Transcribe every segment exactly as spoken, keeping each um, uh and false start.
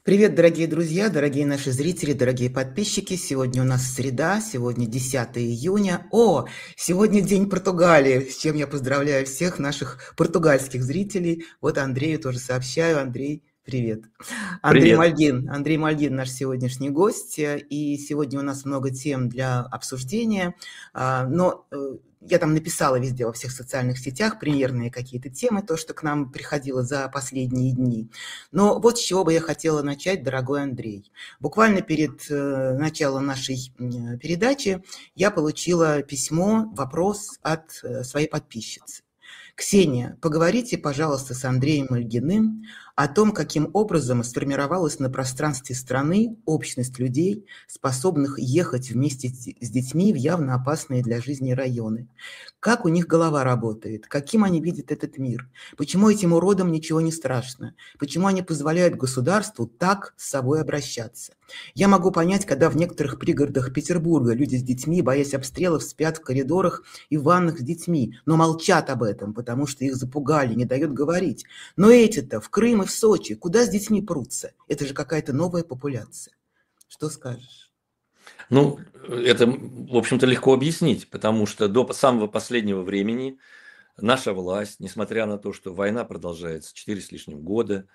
Привет, дорогие друзья, дорогие наши зрители, дорогие подписчики. Сегодня у нас среда, сегодня десятое июня. О, сегодня День Португалии, с чем я поздравляю всех наших португальских зрителей. Вот Андрею тоже сообщаю. Андрей, привет. Андрей Привет. Мальгин. Андрей Мальгин наш сегодняшний гость. И сегодня у нас много тем для обсуждения. А, Но э, я там написала везде во всех социальных сетях примерные какие-то темы, то, что к нам приходило за последние дни. Но вот с чего бы я хотела начать, дорогой Андрей. Буквально перед э, началом нашей м, передачи я получила письмо, вопрос от э, своей подписчицы. Ксения, поговорите, пожалуйста, с Андреем Ильиным о том, каким образом сформировалась на пространстве страны общность людей, способных ехать вместе с детьми в явно опасные для жизни районы. Как у них голова работает, каким они видят этот мир, почему этим уродам ничего не страшно, почему они позволяют государству так с собой обращаться. Я могу понять, когда в некоторых пригородах Петербурга люди с детьми, боясь обстрелов, спят в коридорах и в ваннах с детьми, но молчат об этом, потому что их запугали, не дают говорить. Но эти-то в Крым и в Сочи, куда с детьми прутся? Это же какая-то новая популяция. Что скажешь? Ну, это, в общем-то, легко объяснить, потому что до самого последнего времени наша власть, несмотря на то, что война продолжается четыре с лишним года,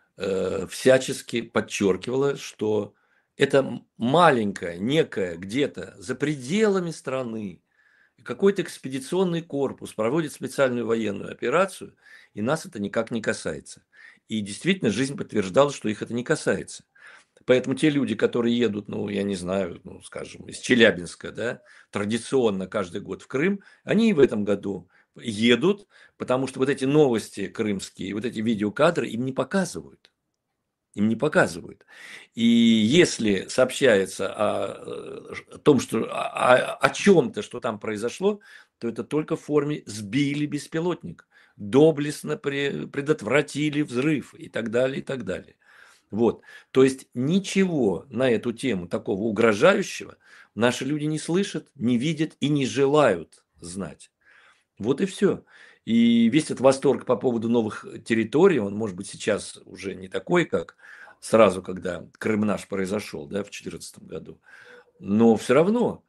э, всячески подчеркивала, что это маленькая, некая где-то за пределами страны какой-то экспедиционный корпус проводит специальную военную операцию, и нас это никак не касается. И действительно, жизнь подтверждала, что их это не касается. Поэтому те люди, которые едут, ну, я не знаю, ну, скажем, из Челябинска, да, традиционно каждый год в Крым, они и в этом году едут, потому что вот эти новости крымские, вот эти видеокадры им не показывают. Им не показывают. И если сообщается о, о том, что о, о чем-то, что там произошло, то это только в форме сбили беспилотник, доблестно пре- предотвратили взрыв и так далее, и так далее. Вот. То есть ничего на эту тему такого угрожающего наши люди не слышат, не видят и не желают знать. Вот и все. И весь этот восторг по поводу новых территорий, он, может быть, сейчас уже не такой, как сразу, когда Крым наш произошел, да, в две тысячи четырнадцатом году. Но все равно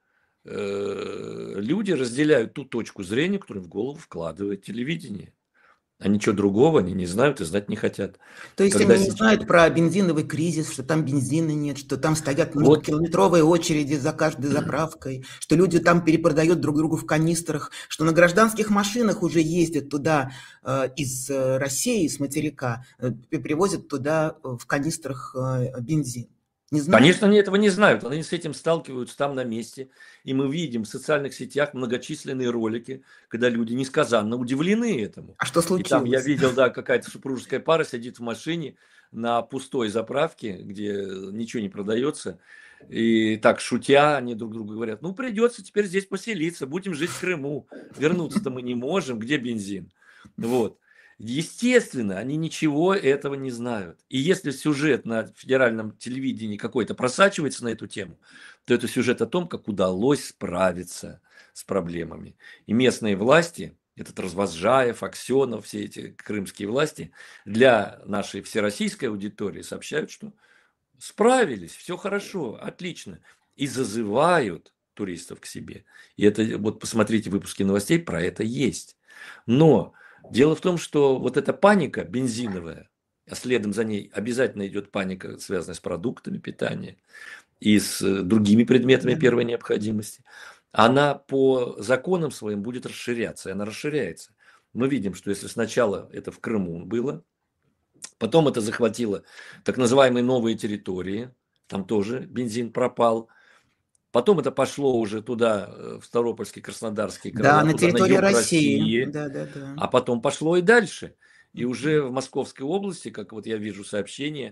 э, люди разделяют ту точку зрения, которую в голову вкладывает телевидение. А ничего другого они не знают и знать не хотят. То есть Когда они не сейчас... знают про бензиновый кризис, что там бензина нет, что там стоят Вот многокилометровые очереди за каждой заправкой, что люди там перепродают друг другу в канистрах, что на гражданских машинах уже ездят туда э, из э, России, из материка, э, привозят туда э, в канистрах э, бензин. Не знают? Конечно, они этого не знают, они с этим сталкиваются там на месте. И мы видим в социальных сетях многочисленные ролики, когда люди несказанно удивлены этому. А что И там я случилось? видел, да, какая-то супружеская пара сидит в машине на пустой заправке, где ничего не продается. И так, шутя, они друг другу говорят, ну, придется теперь здесь поселиться, будем жить в Крыму. Вернуться-то мы не можем, где бензин? Вот. Естественно, они ничего этого не знают. И если сюжет на федеральном телевидении какой-то просачивается на эту тему, то это сюжет о том, как удалось справиться с проблемами. И местные власти, этот Развозжаев, Аксенов, все эти крымские власти, для нашей всероссийской аудитории сообщают, что справились, все хорошо, отлично. И зазывают туристов к себе. И это, вот посмотрите выпуски новостей, про это есть. Но дело в том, что вот эта паника бензиновая, а следом за ней обязательно идет паника, связанная с продуктами питания и с э, другими предметами Да. первой необходимости, она по законам своим будет расширяться, и она расширяется. Мы видим, что если сначала это в Крыму было, потом это захватило так называемые новые территории, там тоже бензин пропал. Потом это пошло уже туда, э, в Ставропольский, Краснодарский Да, края, на туда на территории юг России. России, Да, да, да. а потом пошло и дальше. И Мгм. уже в Московской области, как вот я вижу сообщения,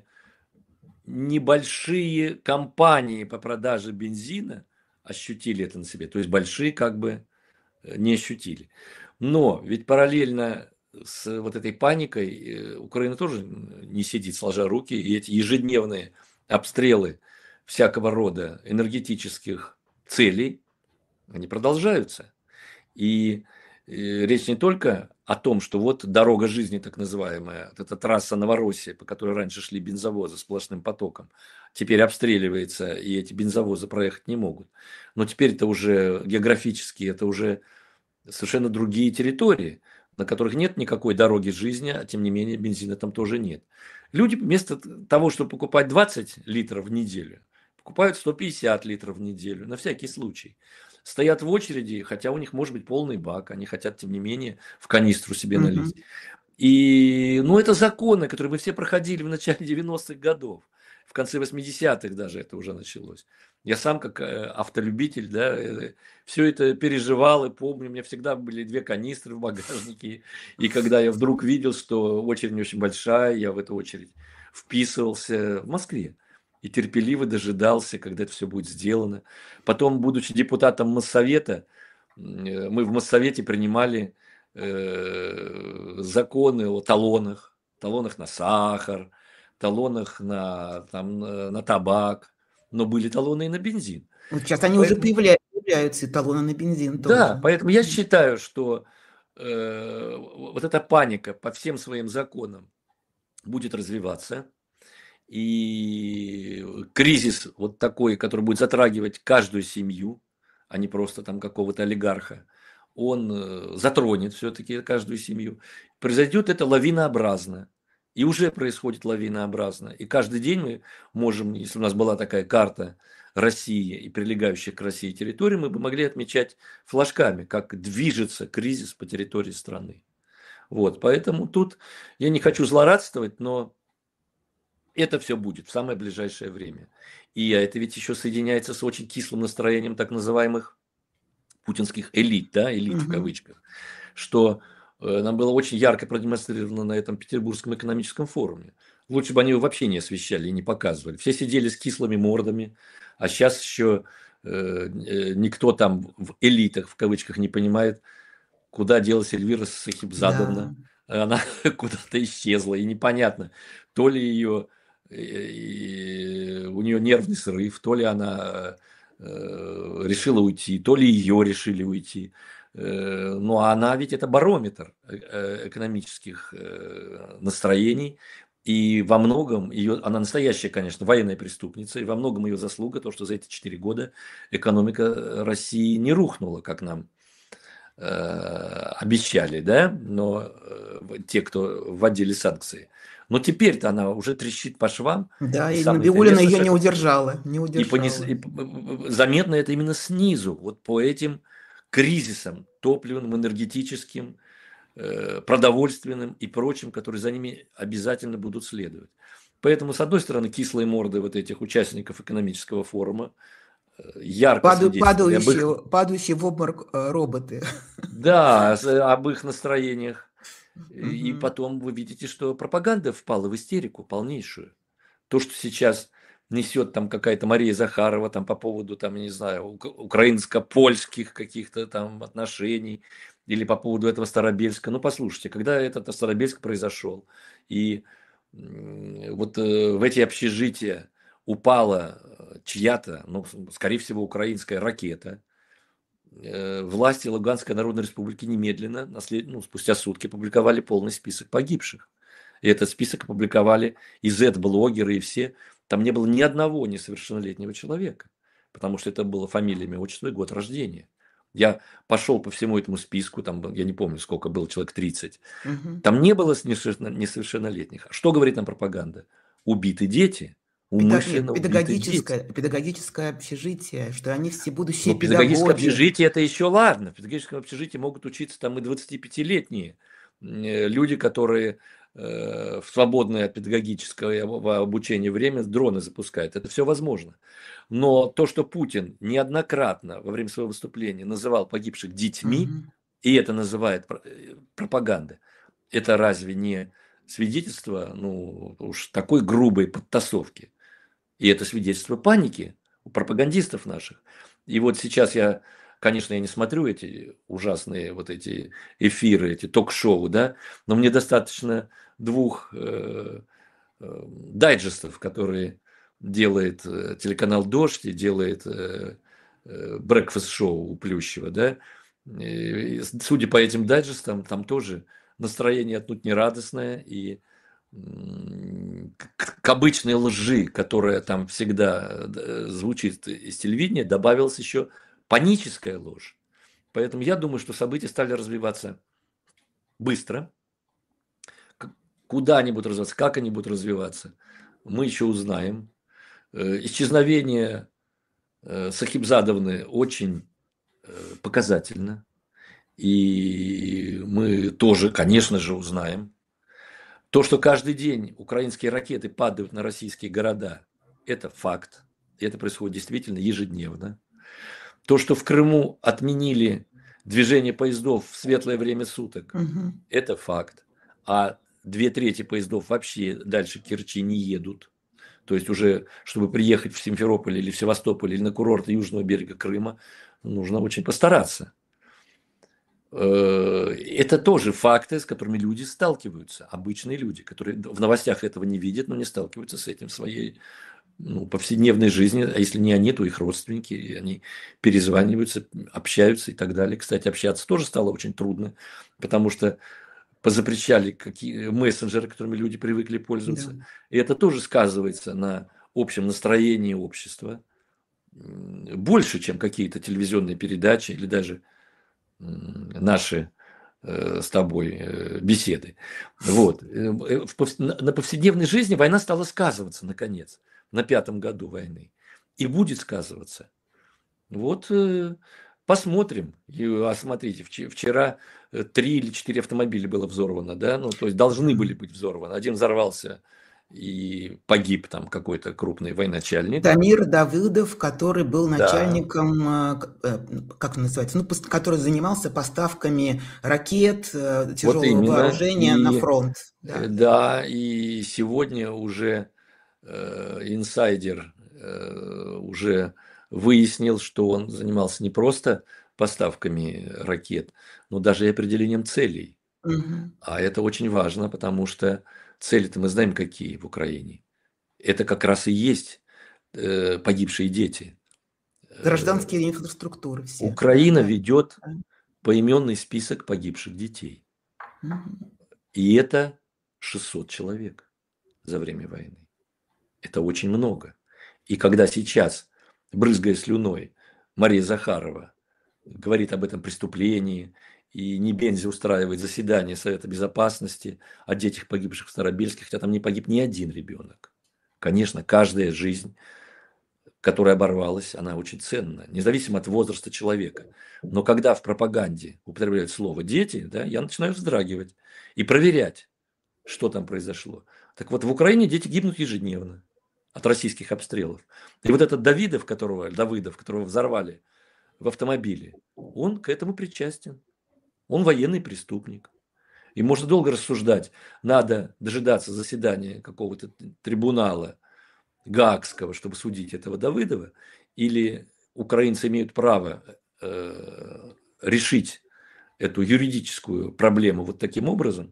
небольшие компании по продаже бензина ощутили это на себе. То есть большие как бы э, не ощутили. Но ведь параллельно с вот этой паникой э, Украина тоже не сидит сложа руки, и эти ежедневные обстрелы всякого рода энергетических целей, они продолжаются. И И речь не только о том, что вот дорога жизни так называемая, вот эта трасса Новороссия, по которой раньше шли бензовозы сплошным потоком, теперь обстреливается, и эти бензовозы проехать не могут. Но теперь это уже географически, это уже совершенно другие территории, на которых нет никакой дороги жизни, а тем не менее бензина там тоже нет. Люди вместо того, чтобы покупать двадцать литров в неделю, покупают сто пятьдесят литров в неделю, на всякий случай. Стоят в очереди, хотя у них может быть полный бак, они хотят, тем не менее, в канистру себе Мгм. налить. И, ну, это законы, которые мы все проходили в начале девяностых годов. В конце восьмидесятых даже это уже началось. Я сам, как э, автолюбитель, да, все это переживал и помню. У меня всегда были две канистры в багажнике. И когда я вдруг видел, что очередь не очень большая, я в эту очередь вписывался в Москве. И терпеливо дожидался, когда это все будет сделано. Потом, будучи депутатом Моссовета, м, э, мы в Моссовете принимали э, законы о талонах, талонах на сахар, талонах на, там, на на табак, но были талоны и на бензин. Вот сейчас они уже Поэтому, появля- появляются, и талоны на бензин да, тоже. поэтому я Мгм. считаю, что э, вот эта паника по всем своим законам будет развиваться, и кризис вот такой, который будет затрагивать каждую семью, а не просто там какого-то олигарха, он э, затронет все-таки каждую семью. Произойдет это лавинообразно. И уже происходит лавинообразно. И каждый день мы можем, если у нас была такая карта России и прилегающих к России территорий, мы бы могли отмечать флажками, как движется кризис по территории страны. Вот, поэтому тут я не хочу злорадствовать, но это все будет в самое ближайшее время. И это ведь еще соединяется с очень кислым настроением так называемых путинских элит, да, элит в Мгм. кавычках, что э, нам было очень ярко продемонстрировано на этом Петербургском экономическом форуме. Лучше бы они его вообще не освещали и не показывали. Все сидели с кислыми мордами, а сейчас еще э, э, никто там в элитах, в кавычках, не понимает, куда делась Эльвира Да. Сахибзадовна. Она куда-то исчезла, и непонятно, то ли ее, у нее нервный срыв, то ли она э, решила уйти, то ли ее решили уйти. Э, Ну, а она ведь это барометр э, э, экономических э, настроений, и во многом ее, она настоящая, конечно, военная преступница, и во многом ее заслуга то, что за эти четыре года экономика России не рухнула, как нам э, обещали, да, но э, те, кто вводили санкции. Но теперь-то она уже трещит по швам, Да, и и самое Набиуллина интересное, ее что не это удержала, не и, понес, удержала. и заметно это именно снизу, вот по этим кризисам топливным, энергетическим, э, продовольственным и прочим, которые за ними обязательно будут следовать. Поэтому, с одной стороны, кислые морды вот этих участников экономического форума э, ярко Падаю- свидетельствовали об их, Падающие, падающие в обморок э, роботы. да, с- об их настроениях. И Мгм. потом вы видите, что пропаганда впала в истерику полнейшую. То, что сейчас несет там какая-то Мария Захарова там по поводу, там, я не знаю, ук- украинско-польских каких-то там отношений или по поводу этого Старобельска. Ну, послушайте, когда этот Старобельск произошел, и м, вот э, в эти общежития упала э, чья-то, ну, скорее всего, украинская ракета, э, власти Луганской Народной Республики немедленно, на след- ну, спустя сутки, опубликовали полный список погибших. И этот список опубликовали и зет-блогеры, и все. Там не было ни одного несовершеннолетнего человека, потому что это было фамилия, имя, отчество и год рождения. Я пошел по всему этому списку, там, был- я не помню, сколько было, человек тридцать. Мгм. Там не было несовершенно- несовершеннолетних. А что говорит нам пропаганда? Убиты дети, Педа- Нет, умышленно убиты дети. педагогическое, педагогическое общежитие, что они все будущие Ну, педагогическое педагоги. общежитие – это еще ладно. В педагогическом общежитии могут учиться там и двадцатипятилетние э, люди, которые э, в свободное от педагогического обучения время дроны запускают. Это все возможно. Но то, что Путин неоднократно во время своего выступления называл погибших детьми, Мгм. и это называет про- э, пропаганда, это разве не свидетельство, ну, уж такой грубой подтасовки? И это свидетельство паники у пропагандистов наших. И вот сейчас я, конечно, я не смотрю эти ужасные вот эти эфиры, эти ток-шоу, да, но мне достаточно двух э, э, дайджестов, которые делает э, телеканал «Дождь» и делает э, э, брекфаст-шоу у Плющева, да, И, судя по этим дайджестам, там тоже настроение отнюдь не радостное, и к, к обычной лжи, которая там всегда звучит из телевидения, добавилась еще паническая ложь. Поэтому я думаю, что события стали развиваться быстро. Куда они будут развиваться, как они будут развиваться, мы еще узнаем. Исчезновение Сахибзадовны очень показательно. И мы тоже, конечно же, узнаем. То, что каждый день украинские ракеты падают на российские города, это факт. И это происходит действительно ежедневно. То, что в Крыму отменили движение поездов в светлое время суток, угу. это факт. А две трети поездов вообще дальше Керчи не едут. То есть уже, чтобы приехать в Симферополь или в Севастополь или на курорты южного берега Крыма, нужно очень постараться. Это тоже факты, с которыми люди сталкиваются. Обычные люди, которые в новостях этого не видят, но не сталкиваются с этим в своей ну, повседневной жизни. А если не они, то их родственники. И они перезваниваются, общаются и так далее. Кстати, общаться тоже стало очень трудно, потому что позапрещали какие мессенджеры, которыми люди привыкли пользоваться. Да. И это тоже сказывается на общем настроении общества. Больше, чем какие-то телевизионные передачи или даже наши э, с тобой э, беседы. Вот. На повседневной жизни война стала сказываться, наконец, на пятом году войны. И будет сказываться. Вот э, посмотрим. И, а смотрите, вчера три или четыре автомобиля было взорвано, да, ну, то есть должны были быть взорваны. Один взорвался и погиб там какой-то крупный военачальник. Дамир Давыдов, который был начальником, да. как называется, ну, который занимался поставками ракет, тяжелого вот вооружения и, на фронт. Да. да, и сегодня уже э, инсайдер э, уже выяснил, что он занимался не просто поставками ракет, но даже и определением целей. Угу. А это очень важно, потому что цели-то мы знаем, какие в Украине. Это как раз и есть э, погибшие дети. Гражданские инфраструктуры все. Украина да, ведет да. поименный список погибших детей. Угу. И это шестьсот человек за время войны. Это очень много. И когда сейчас, брызгая слюной, Мария Захарова говорит об этом преступлении, и Небензи устраивает заседание Совета Безопасности о детях, погибших в Старобельске, хотя там не погиб ни один ребенок. Конечно, каждая жизнь, которая оборвалась, она очень ценна, независимо от возраста человека. Но когда в пропаганде употребляют слово «дети», да, я начинаю вздрагивать и проверять, что там произошло. Так вот, в Украине дети гибнут ежедневно от российских обстрелов. И вот этот Давидов, которого, Давыдов, которого взорвали в автомобиле, он к этому причастен. Он военный преступник. И можно долго рассуждать, надо дожидаться заседания какого-то трибунала гаагского, чтобы судить этого Давыдова, или украинцы имеют право э, решить эту юридическую проблему вот таким образом.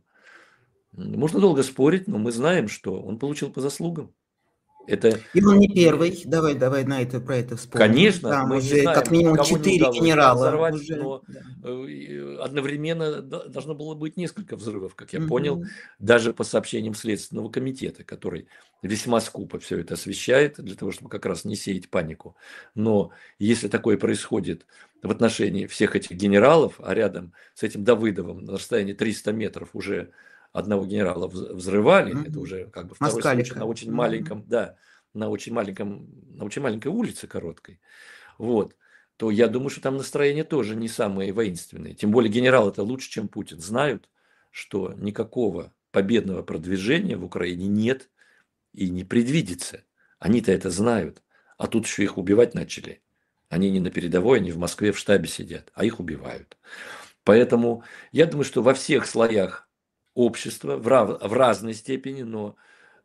Можно долго спорить, но мы знаем, что он получил по заслугам. Это... И он не первый. Давай, давай на это, про это вспомним. Конечно, там мы уже не знаем, как минимум четыре генерала. Взорвать, уже, но да. одновременно должно было быть несколько взрывов, как я угу. понял, даже по сообщениям Следственного комитета, который весьма скупо все это освещает, для того, чтобы как раз не сеять панику. Но если такое происходит в отношении всех этих генералов, а рядом с этим Давыдовым на расстоянии триста метров уже одного генерала взрывали, mm-hmm. это уже как бы второй Москалика. случай на очень mm-hmm. маленьком, да, на очень маленьком, на очень маленькой улице короткой, вот, то я думаю, что там настроение тоже не самое воинственное. Тем более генерал это лучше, чем Путин, знают, что никакого победного продвижения в Украине нет и не предвидится. Они-то это знают, а тут еще их убивать начали. Они не на передовой, они в Москве в штабе сидят, а их убивают. Поэтому я думаю, что во всех слоях общества в, рав, в разной степени, но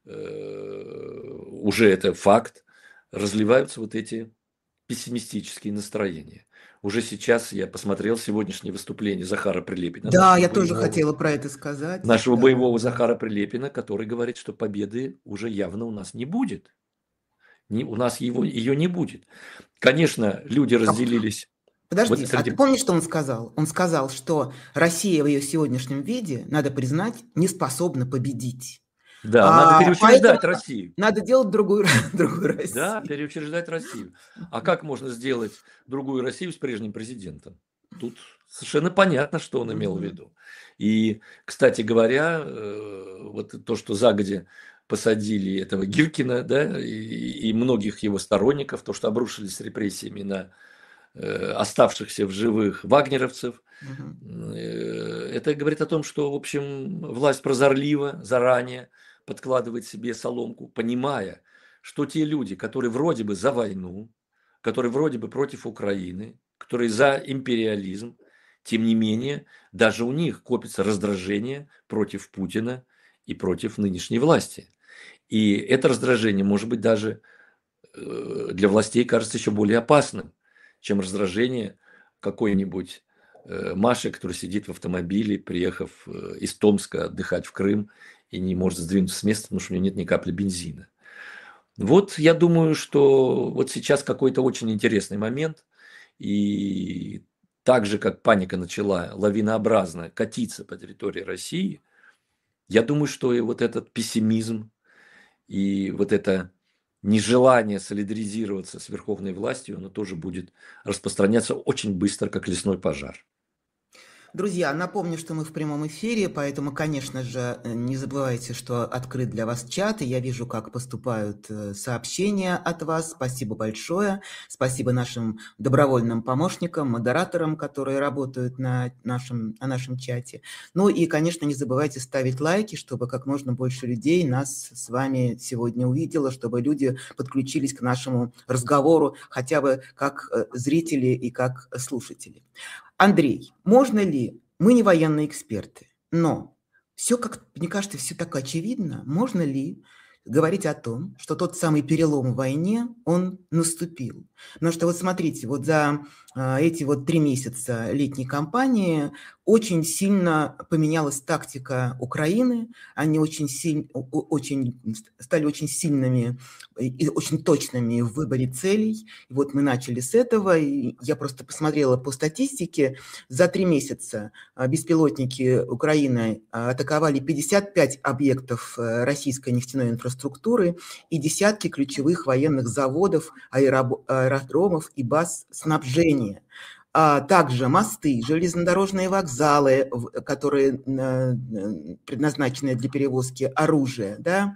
э, уже это факт, разливаются вот эти пессимистические настроения. Уже сейчас я посмотрел сегодняшнее выступление Захара Прилепина. Да, я боевого, тоже хотела про это сказать. Нашего да, боевого да. Захара Прилепина, который говорит, что победы уже явно у нас не будет. Не, у нас его, ее не будет. Конечно, люди разделились Подожди, Вот а ты среди... помнишь, что он сказал? Он сказал, что Россия в ее сегодняшнем виде, надо признать, не способна победить. Да, надо А, поэтому переучреждать Россию. надо делать другую, другую Да, Россию. переучреждать Россию. А как можно сделать другую Россию с прежним президентом? Тут совершенно понятно, что он имел в Мгм. виду. И, кстати говоря, э, вот то, что загодя посадили этого Гиркина, да, и, и многих его сторонников, то, что обрушились репрессиями на э, оставшихся в живых вагнеровцев, Мгм. э, это говорит о том, что, в общем, власть прозорлива заранее подкладывает себе соломку, понимая, что те люди, которые вроде бы за войну, которые вроде бы против Украины, которые за империализм, тем не менее, даже у них копится раздражение против Путина и против нынешней власти. И это раздражение может быть даже э, для властей кажется еще более опасным, чем раздражение какой-нибудь э, Маши, которая сидит в автомобиле, приехав э, из Томска отдыхать в Крым и не может сдвинуться с места, потому что у нее нет ни капли бензина. Вот я думаю, что вот сейчас какой-то очень интересный момент, и так же, как паника начала лавинообразно катиться по территории России, я думаю, что и вот этот пессимизм, и вот это нежелание солидаризироваться с верховной властью, оно тоже будет распространяться очень быстро, как лесной пожар. Друзья, напомню, что мы в прямом эфире, поэтому, конечно же, э, не забывайте, что открыт для вас чат, и я вижу, как поступают э, сообщения от вас. Спасибо большое. Спасибо нашим добровольным помощникам, модераторам, которые работают на нашем, на нашем чате. Ну и, конечно, не забывайте ставить лайки, чтобы как можно больше людей нас с вами сегодня увидело, чтобы люди подключились к нашему разговору хотя бы как э, зрители и как слушатели. Андрей, можно ли, мы не военные эксперты, но все, как мне кажется, все так очевидно, можно ли говорить о том, что тот самый перелом в войне, он наступил? Потому что вот смотрите, вот за а, эти вот три месяца летней кампании очень сильно поменялась тактика Украины, они очень, сильно, очень стали очень сильными и очень точными в выборе целей. И вот мы начали с этого, и я просто посмотрела по статистике, за три месяца а, беспилотники Украины а, атаковали пятьдесят пять объектов а, российской нефтяной инфраструктуры и десятки ключевых военных заводов, аэробо- аэродромов и баз снабжения. А также мосты, железнодорожные вокзалы, в- которые а, предназначены для перевозки оружия, да.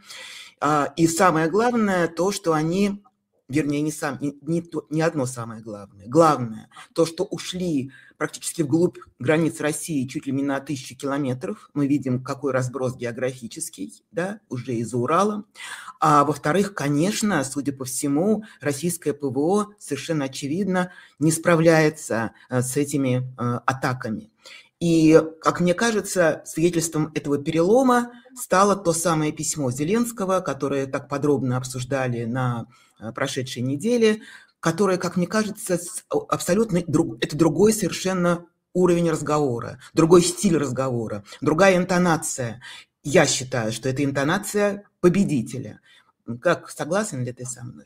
А, И самое главное, то, что они, вернее, не, сам, не, не, то- не одно самое главное. Главное, то, что ушли практически вглубь границ России чуть ли не на тысячу километров. Мы видим, какой разброс географический, да, уже из-за Урала. А во-вторых, конечно, судя по всему, российское ПВО совершенно очевидно не справляется а, с этими а, атаками. И, как мне кажется, свидетельством этого перелома стало то самое письмо Зеленского, которое так подробно обсуждали на а, прошедшей неделе, которое, как мне кажется, абсолютно друг, это другой совершенно уровень разговора, другой стиль разговора, другая интонация. Я считаю, что это интонация победителя. Как, согласен ли ты со мной?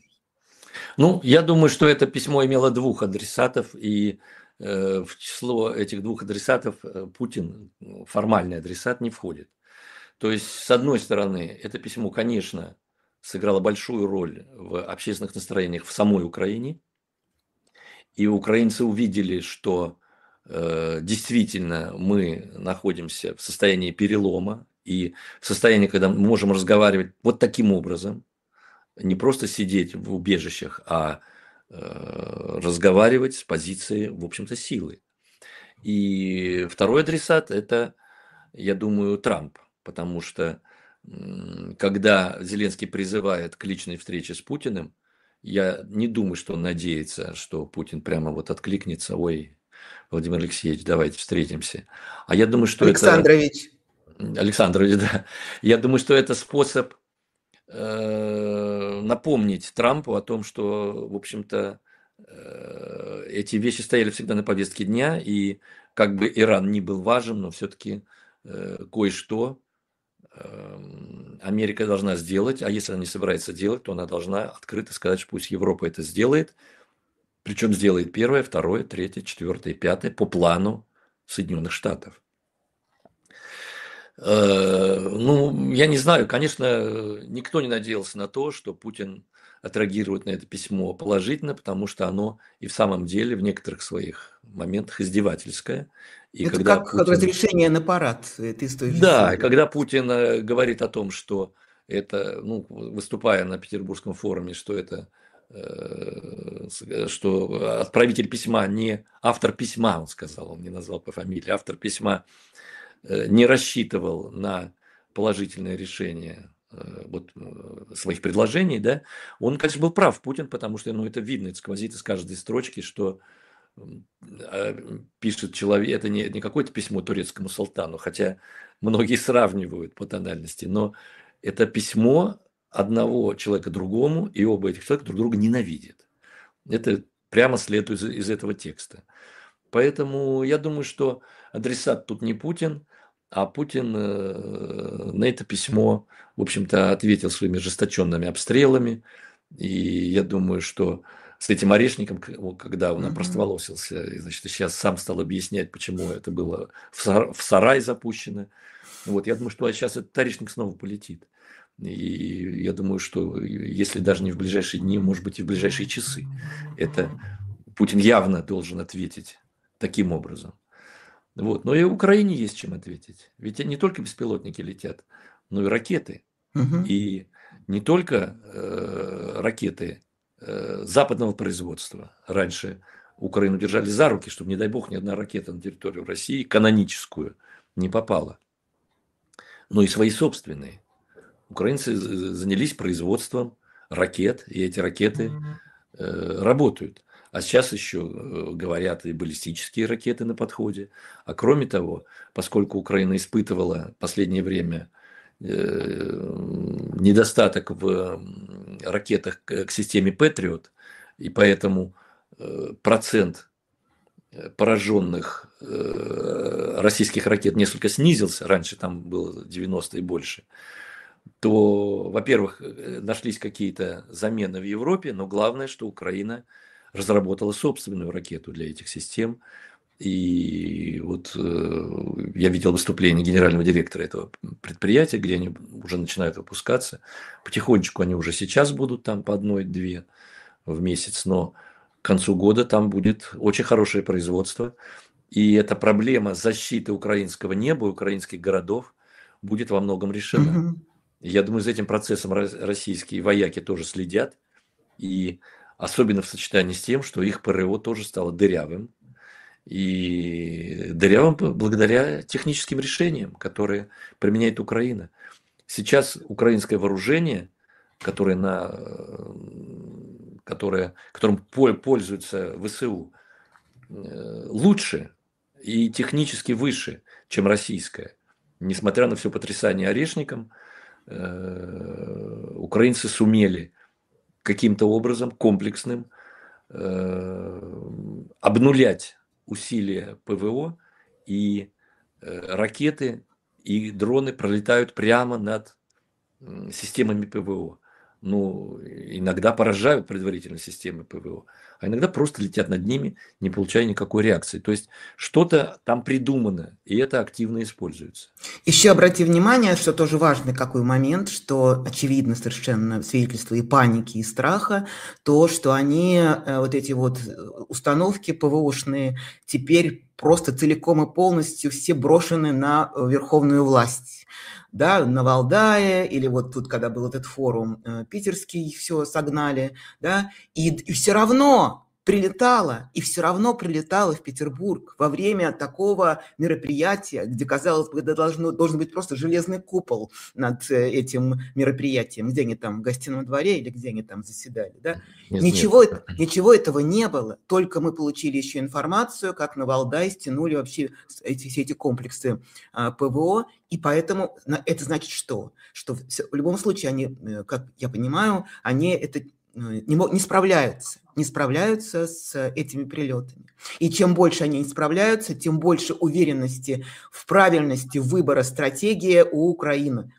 Ну, я думаю, что это письмо имело двух адресатов, и э, в число этих двух адресатов э, Путин, ну, формальный адресат, не входит. То есть, с одной стороны, это письмо, конечно, сыграло большую роль в общественных настроениях в самой Украине, и украинцы увидели, что э, действительно мы находимся в состоянии перелома, и в состоянии, когда мы можем разговаривать вот таким образом, не просто сидеть в убежищах, а э, разговаривать с позиции, в общем-то, силы. И второй адресат – это, я думаю, Трамп, потому что м, когда Зеленский призывает к личной встрече с Путиным, я не думаю, что он надеется, что Путин прямо вот откликнется: ой, Владимир Алексеевич, давайте встретимся. А я думаю, что это, Александрович. Александр, да, я думаю, что это способ э, напомнить Трампу о том, что, в общем-то, э, эти вещи стояли всегда на повестке дня, и как бы Иран ни был важен, но все-таки э, кое-что э, Америка должна сделать, а если она не собирается делать, то она должна открыто сказать, что пусть Европа это сделает, Причем сделает первое, второе, третье, четвертое, пятое по плану Соединенных Штатов. Ну, я не знаю, конечно, никто не надеялся на то, что Путин отреагирует на это письмо положительно, потому что оно и в самом деле в некоторых своих моментах издевательское. И Это когда как Путин... разрешение на парад, ты из той же Да, серии. и когда Путин э, говорит о том, что это, ну, выступая на Петербургском форуме, что это, э, с- что отправитель письма не автор письма, он сказал, он не назвал по фамилии, автор письма э, не рассчитывал на положительное решение э, вот, э, своих предложений, да, он, конечно, был прав, Путин, потому что, ну, это видно, это сквозит из каждой строчки, что м, а, пишет человек, это не, не какое-то письмо турецкому султану, хотя многие сравнивают по тональности, но это письмо одного человека другому, и оба этих человека друг друга ненавидят. Это прямо следует из, из этого текста. Поэтому я думаю, что адресат тут не Путин, а Путин э, на это письмо, в общем-то, ответил своими ожесточенными обстрелами. И я думаю, что с этим Орешником, к- о, когда он Мгм. опростоволосился, и, значит, сейчас сам стал объяснять, почему это было в сар- в сарай запущено. Вот, я думаю, что сейчас этот Орешник снова полетит. И я думаю, что если даже не в ближайшие дни, может быть, и в ближайшие часы, это Путин явно должен ответить таким образом. Вот. Но и Украине есть чем ответить. Ведь не только беспилотники летят, но и ракеты. Мгм. И не только э, ракеты э, западного производства. Раньше Украину держали за руки, чтобы, не дай бог, ни одна ракета на территорию России, каноническую, не попала. Но и свои собственные. Украинцы занялись производством ракет, и эти ракеты э, работают. А сейчас еще э, говорят и баллистические ракеты на подходе. А кроме того, поскольку Украина испытывала в последнее время э, недостаток в м, ракетах к, к системе Патриот, и поэтому э, процент э, пораженных э, российских ракет несколько снизился, раньше там было девяносто и больше, то, во-первых, э, нашлись какие-то замены в Европе, но главное, что Украина разработала собственную ракету для этих систем. И вот э, я видел выступление генерального директора этого предприятия, где они уже начинают выпускаться. Потихонечку они уже сейчас будут там по одной-две в месяц, но к концу года там будет очень хорошее производство. И эта проблема защиты украинского неба, украинских городов будет во многом решена. Мгм. Я думаю, за этим процессом российские вояки тоже следят. И особенно в сочетании с тем, что их ПРО тоже стало дырявым. И дырявым благодаря техническим решениям, которые применяет Украина. Сейчас украинское вооружение, которое на, которое, которым пользуется ВСУ, лучше и технически выше, чем российское. Несмотря на все потрясание Орешником, украинцы сумели каким-то образом комплексным обнулять усилия ПВО, и ракеты и дроны пролетают прямо над системами ПВО. Ну, иногда поражают предварительно системы ПВО, а иногда просто летят над ними, не получая никакой реакции. То есть что-то там придумано, и это активно используется. Еще обрати внимание, что тоже важный какой момент, что очевидно совершенно свидетельство и паники, и страха, то, что они, э, вот эти вот э, установки ПВОшные, теперь просто целиком и полностью все брошены на э, верховную власть. Да, на Валдае, или вот тут, когда был этот форум э, питерский, все согнали, да, и, и все равно прилетала, и все равно прилетала в Петербург во время такого мероприятия, где, казалось бы, должно, должен быть просто железный купол над этим мероприятием, где они там в гостином дворе или где они там заседали. Да? Нет, Ничего, нет. ничего этого не было, только мы получили еще информацию, как на Валдай стянули вообще эти, все эти комплексы а, ПВО, и поэтому это значит что? Что в, в любом случае они, как я понимаю, они это не, не справляются, не справляются с этими прилетами. И чем больше они не справляются, тем больше уверенности в правильности выбора стратегии у Украины.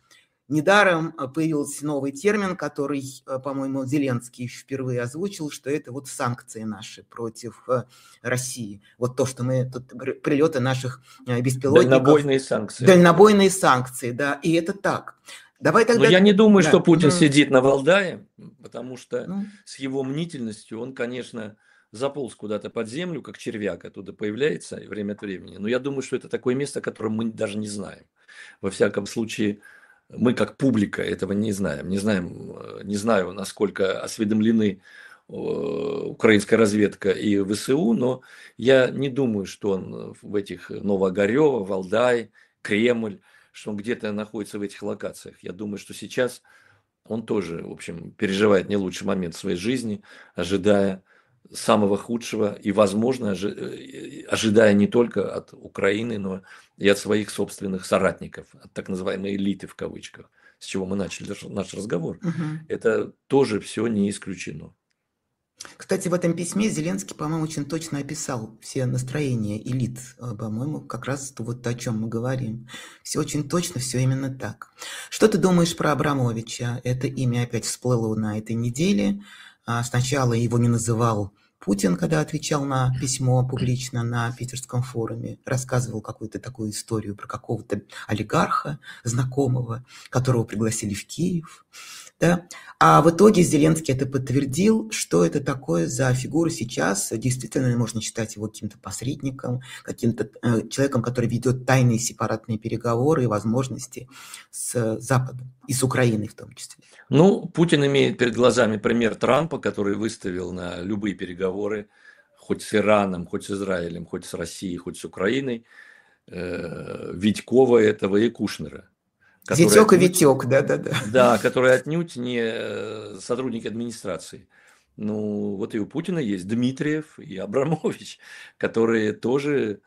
Недаром появился новый термин, который, по-моему, Зеленский впервые озвучил, что это вот санкции наши против России. Вот то, что мы тут прилеты наших беспилотников. Дальнобойные санкции. Дальнобойные санкции, да, и это так. Давай тогда... Но я не думаю, да. что Путин угу. сидит на Валдае, потому что ну. с его мнительностью он, конечно, заполз куда-то под землю, как червяк оттуда появляется время от времени. Но я думаю, что это такое место, о котором мы даже не знаем. Во всяком случае, мы как публика этого не знаем. Не знаем, не знаю, насколько осведомлены украинская разведка и ВСУ, но я не думаю, что он в этих Новоогарево, Валдай, Кремль, что он где-то находится в этих локациях. Я думаю, что сейчас он тоже, в общем, переживает не лучший момент в своей жизни, ожидая самого худшего и, возможно, ожидая не только от Украины, но и от своих собственных соратников, от так называемой элиты в кавычках, с чего мы начали наш разговор. Угу. Это тоже все не исключено. Кстати, в этом письме Зеленский, по-моему, очень точно описал все настроения элит. По-моему, как раз вот о чем мы говорим. Все очень точно, все именно так. Что ты думаешь про Абрамовича? Это имя опять всплыло на этой неделе. Сначала его не называл Путин, когда отвечал на письмо публично на Питерском форуме, рассказывал какую-то такую историю про какого-то олигарха знакомого, которого пригласили в Киев. Да? А в итоге Зеленский это подтвердил, что это такое за фигура сейчас. Действительно, можно считать его каким-то посредником, каким-то э, человеком, который ведет тайные сепаратные переговоры и возможности с Западом, и с Украиной в том числе. Ну, Путин имеет перед глазами пример Трампа, который выставил на любые переговоры, хоть с Ираном, хоть с Израилем, хоть с Россией, хоть с Украиной, э, Витькова этого и Кушнера. Витек и Витек, да-да-да. Да, которые отнюдь не сотрудники администрации. Ну, вот и у Путина есть Дмитриев и Абрамович, которые тоже,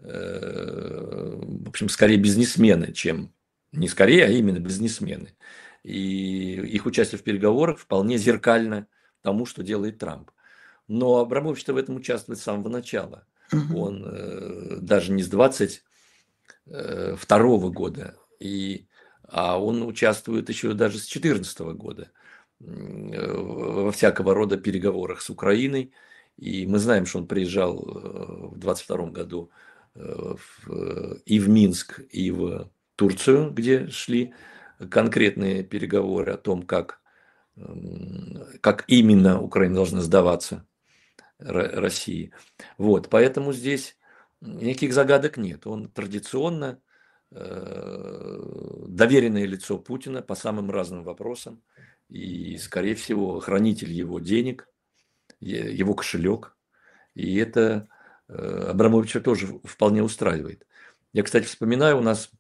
в общем, скорее бизнесмены, чем, не скорее, а именно бизнесмены. И их участие в переговорах вполне зеркально тому, что делает Трамп. Но Абрамович-то в этом участвует с самого начала. Угу. Он даже не с двадцать второго года, и а он участвует еще даже с две тысячи четырнадцатого года во всякого рода переговорах с Украиной. И мы знаем, что он приезжал в двадцать втором году и в Минск, и в Турцию, где шли конкретные переговоры о том, как, как именно Украина должна сдаваться России. Вот, поэтому здесь никаких загадок нет. Он традиционно доверенное лицо Путина по самым разным вопросам и, скорее всего, хранитель его денег, его кошелек. И это Абрамовича тоже вполне устраивает. Я, кстати, вспоминаю, у нас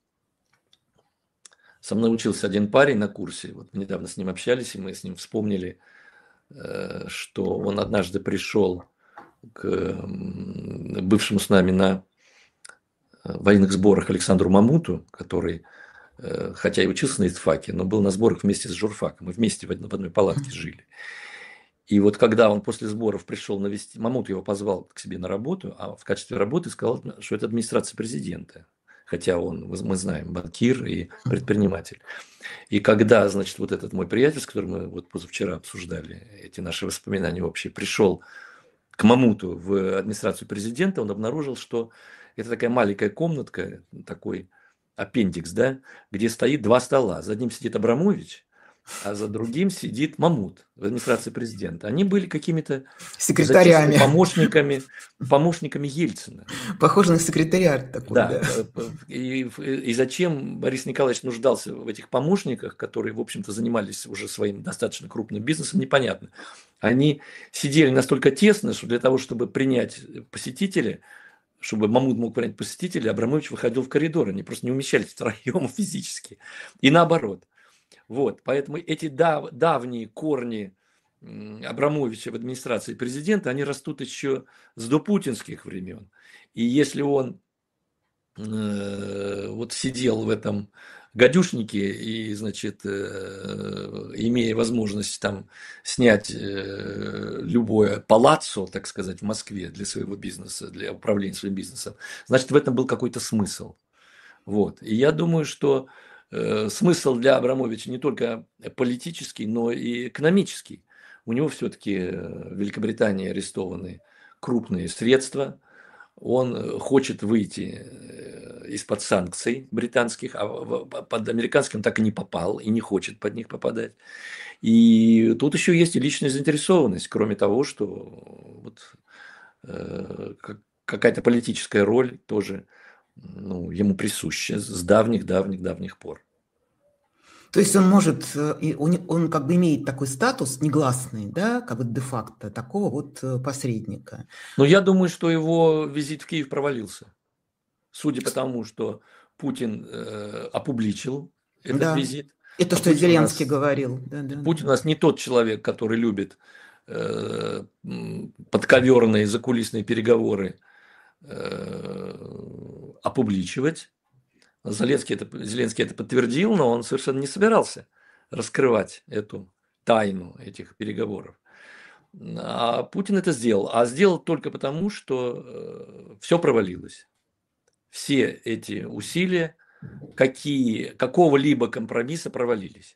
со мной учился один парень на курсе, вот мы недавно с ним общались, и мы с ним вспомнили, что он однажды пришел к бывшему с нами на военных сборах Александру Мамуту, который, хотя и учился на ИСТФАКе, но был на сборах вместе с журфаком. Мы вместе в одной палатке жили. И вот когда он после сборов пришел навести, Мамут его позвал к себе на работу, а в качестве работы сказал, что это администрация президента. Хотя он, мы знаем, банкир и предприниматель. И когда, значит, вот этот мой приятель, с которым мы вот позавчера обсуждали эти наши воспоминания общие, пришел к Мамуту в администрацию президента, он обнаружил, что это такая маленькая комнатка, такой аппендикс, да, где стоит два стола. За одним сидит Абрамович, а за другим сидит Мамут в администрации президента. Они были какими-то секретарями, помощниками, помощниками Ельцина. Похоже на секретариат такой. Да. да. И, и зачем Борис Николаевич нуждался в этих помощниках, которые, в общем-то, занимались уже своим достаточно крупным бизнесом, непонятно. Они сидели настолько тесно, что для того, чтобы принять посетителя, чтобы Мамут мог принять посетителя, Абрамович выходил в коридор, они просто не умещались втроем физически. И наоборот. Вот, поэтому эти дав, давние корни Абрамовича в администрации президента, они растут еще с допутинских времен. И если он э, вот сидел в этом гадюшнике и, значит, э, имея возможность там снять э, любое палаццо, так сказать, в Москве для своего бизнеса, для управления своим бизнесом, значит, в этом был какой-то смысл. Вот. И я думаю, что э, смысл для Абрамовича не только политический, но и экономический. У него все-таки в Великобритании арестованы крупные средства. Он хочет выйти из-под санкций британских, а под американским он так и не попал, и не хочет под них попадать. И тут еще есть и личная заинтересованность, кроме того, что вот, э, какая-то политическая роль тоже, ну, ему присуща с давних-давних-давних пор. То есть он может, он, он как бы имеет такой статус негласный, да, как бы де-факто такого вот посредника. Но я думаю, что его визит в Киев провалился. Судя по тому, что Путин э, опубличил этот да. визит. Это а что Путин Зеленский нас, говорил. Да, да, Путин да. у нас не тот человек, который любит э, подковерные закулисные переговоры э, опубличивать. Зеленский это, Зеленский это подтвердил, но он совершенно не собирался раскрывать эту тайну этих переговоров. А Путин это сделал. А сделал только потому, что э, все провалилось. Все эти усилия, какие, какого-либо компромисса провалились.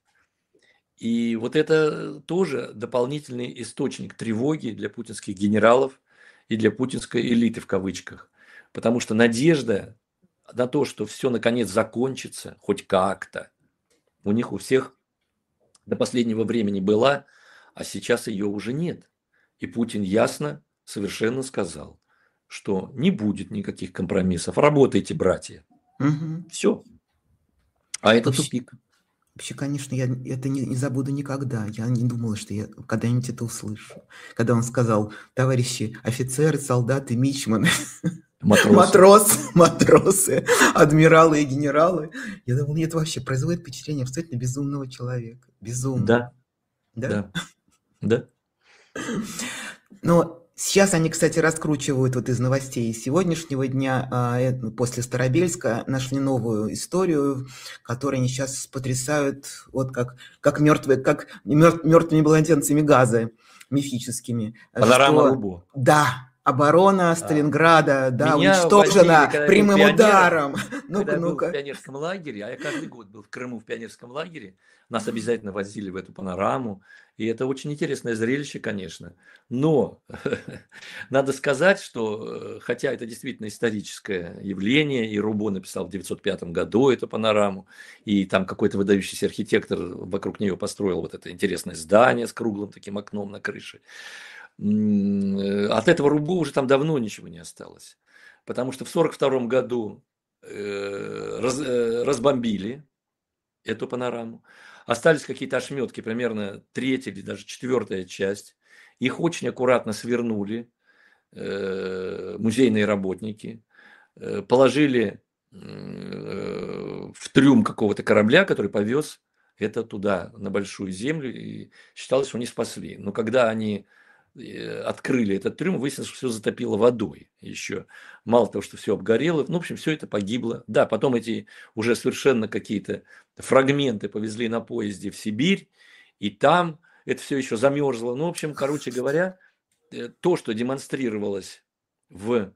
И вот это тоже дополнительный источник тревоги для путинских генералов и для путинской элиты в кавычках. Потому что надежда на то, что все наконец закончится, хоть как-то, у них у всех до последнего времени была, а сейчас ее уже нет. И Путин ясно, совершенно сказал, что не будет никаких компромиссов. Работайте, братья. Угу. Все. А это вообще, тупик. Вообще, конечно, я это не, не забуду никогда. Я не думала, что я когда-нибудь это услышу. Когда он сказал: товарищи офицеры, солдаты, мичманы, Матросы. Матрос, матросы, адмиралы и генералы. Я думал, это вообще производит впечатление абсолютно безумного человека. Безумно. Да. Да. Да. Да. Но сейчас они, кстати, раскручивают вот из новостей сегодняшнего дня, после Старобельска, нашли новую историю, которую они сейчас потрясают вот как, как, мертвые, как мертвыми младенцами Газа мифическими. Панорама что, Рубо. Да, оборона Сталинграда, а, да, уничтожена возили, прямым ударом. Ну-ка, когда ну-ка. был в пионерском лагере, а я каждый год был в Крыму в пионерском лагере, нас обязательно возили в эту панораму. И это очень интересное зрелище, конечно. Но надо сказать, что хотя это действительно историческое явление, и Рубо написал в девятьсот пятом году эту панораму, и там какой-то выдающийся архитектор вокруг нее построил вот это интересное здание с круглым таким окном на крыше. От этого Рубо уже там давно ничего не осталось. Потому что в сорок втором году раз, разбомбили эту панораму. Остались какие-то ошметки, примерно третья или даже четвертая часть. Их очень аккуратно свернули э, музейные работники, э, положили э, в трюм какого-то корабля, который повез это туда, на большую землю, и считалось, что они спасли. Но когда они открыли этот трюм, выяснилось, что все затопило водой еще. Мало того, что все обгорело, ну, в общем, все это погибло. Да, потом эти уже совершенно какие-то фрагменты повезли на поезде в Сибирь, и там это все еще замерзло. Ну, в общем, короче говоря, то, что демонстрировалось в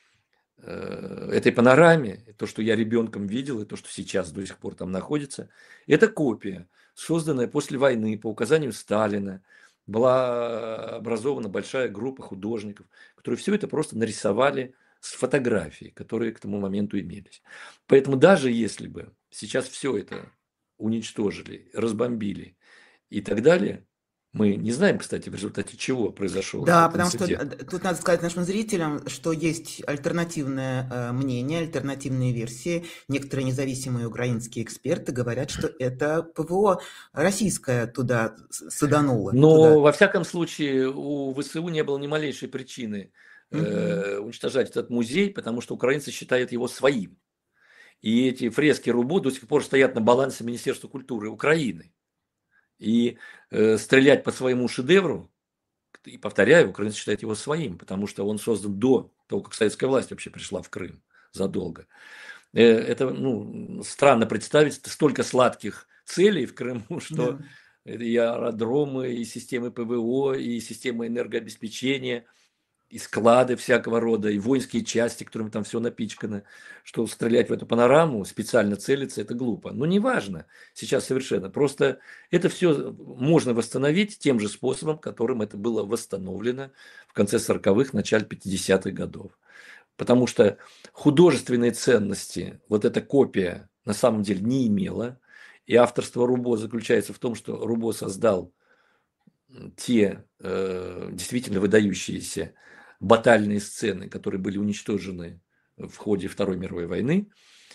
э, этой панораме, то, что я ребенком видел, и то, что сейчас до сих пор там находится, это копия, созданная после войны по указанию Сталина. Была образована большая группа художников, которые все это просто нарисовали с фотографий, которые к тому моменту имелись. Поэтому даже если бы сейчас все это уничтожили, разбомбили и так далее, мы не знаем, кстати, в результате чего произошел Да, этот потому инцидент. что тут надо сказать нашим зрителям, что есть альтернативное э, мнение, альтернативные версии. Некоторые независимые украинские эксперты говорят, что это ПВО российское туда садануло. Но, туда. во всяком случае, у ВСУ не было ни малейшей причины э, угу. уничтожать этот музей, потому что украинцы считают его своим. И эти фрески Рубо до сих пор стоят на балансе Министерства культуры Украины. И э, стрелять по своему шедевру, и повторяю, украинцы считают его своим, потому что он создан до того, как советская власть вообще пришла в Крым, задолго. Э, это ну, странно представить, столько сладких целей в Крыму, что да. и аэродромы, и системы ПВО, и системы энергообеспечения, и склады всякого рода, и воинские части, которыми там все напичкано, что стрелять в эту панораму, специально целиться, это глупо. Но неважно сейчас совершенно. Просто это все можно восстановить тем же способом, которым это было восстановлено в конце сороковых, начале пятидесятых годов. Потому что художественные ценности вот эта копия на самом деле не имела. И авторство Рубо заключается в том, что Рубо создал те э, действительно выдающиеся батальные сцены, которые были уничтожены в ходе Второй мировой войны,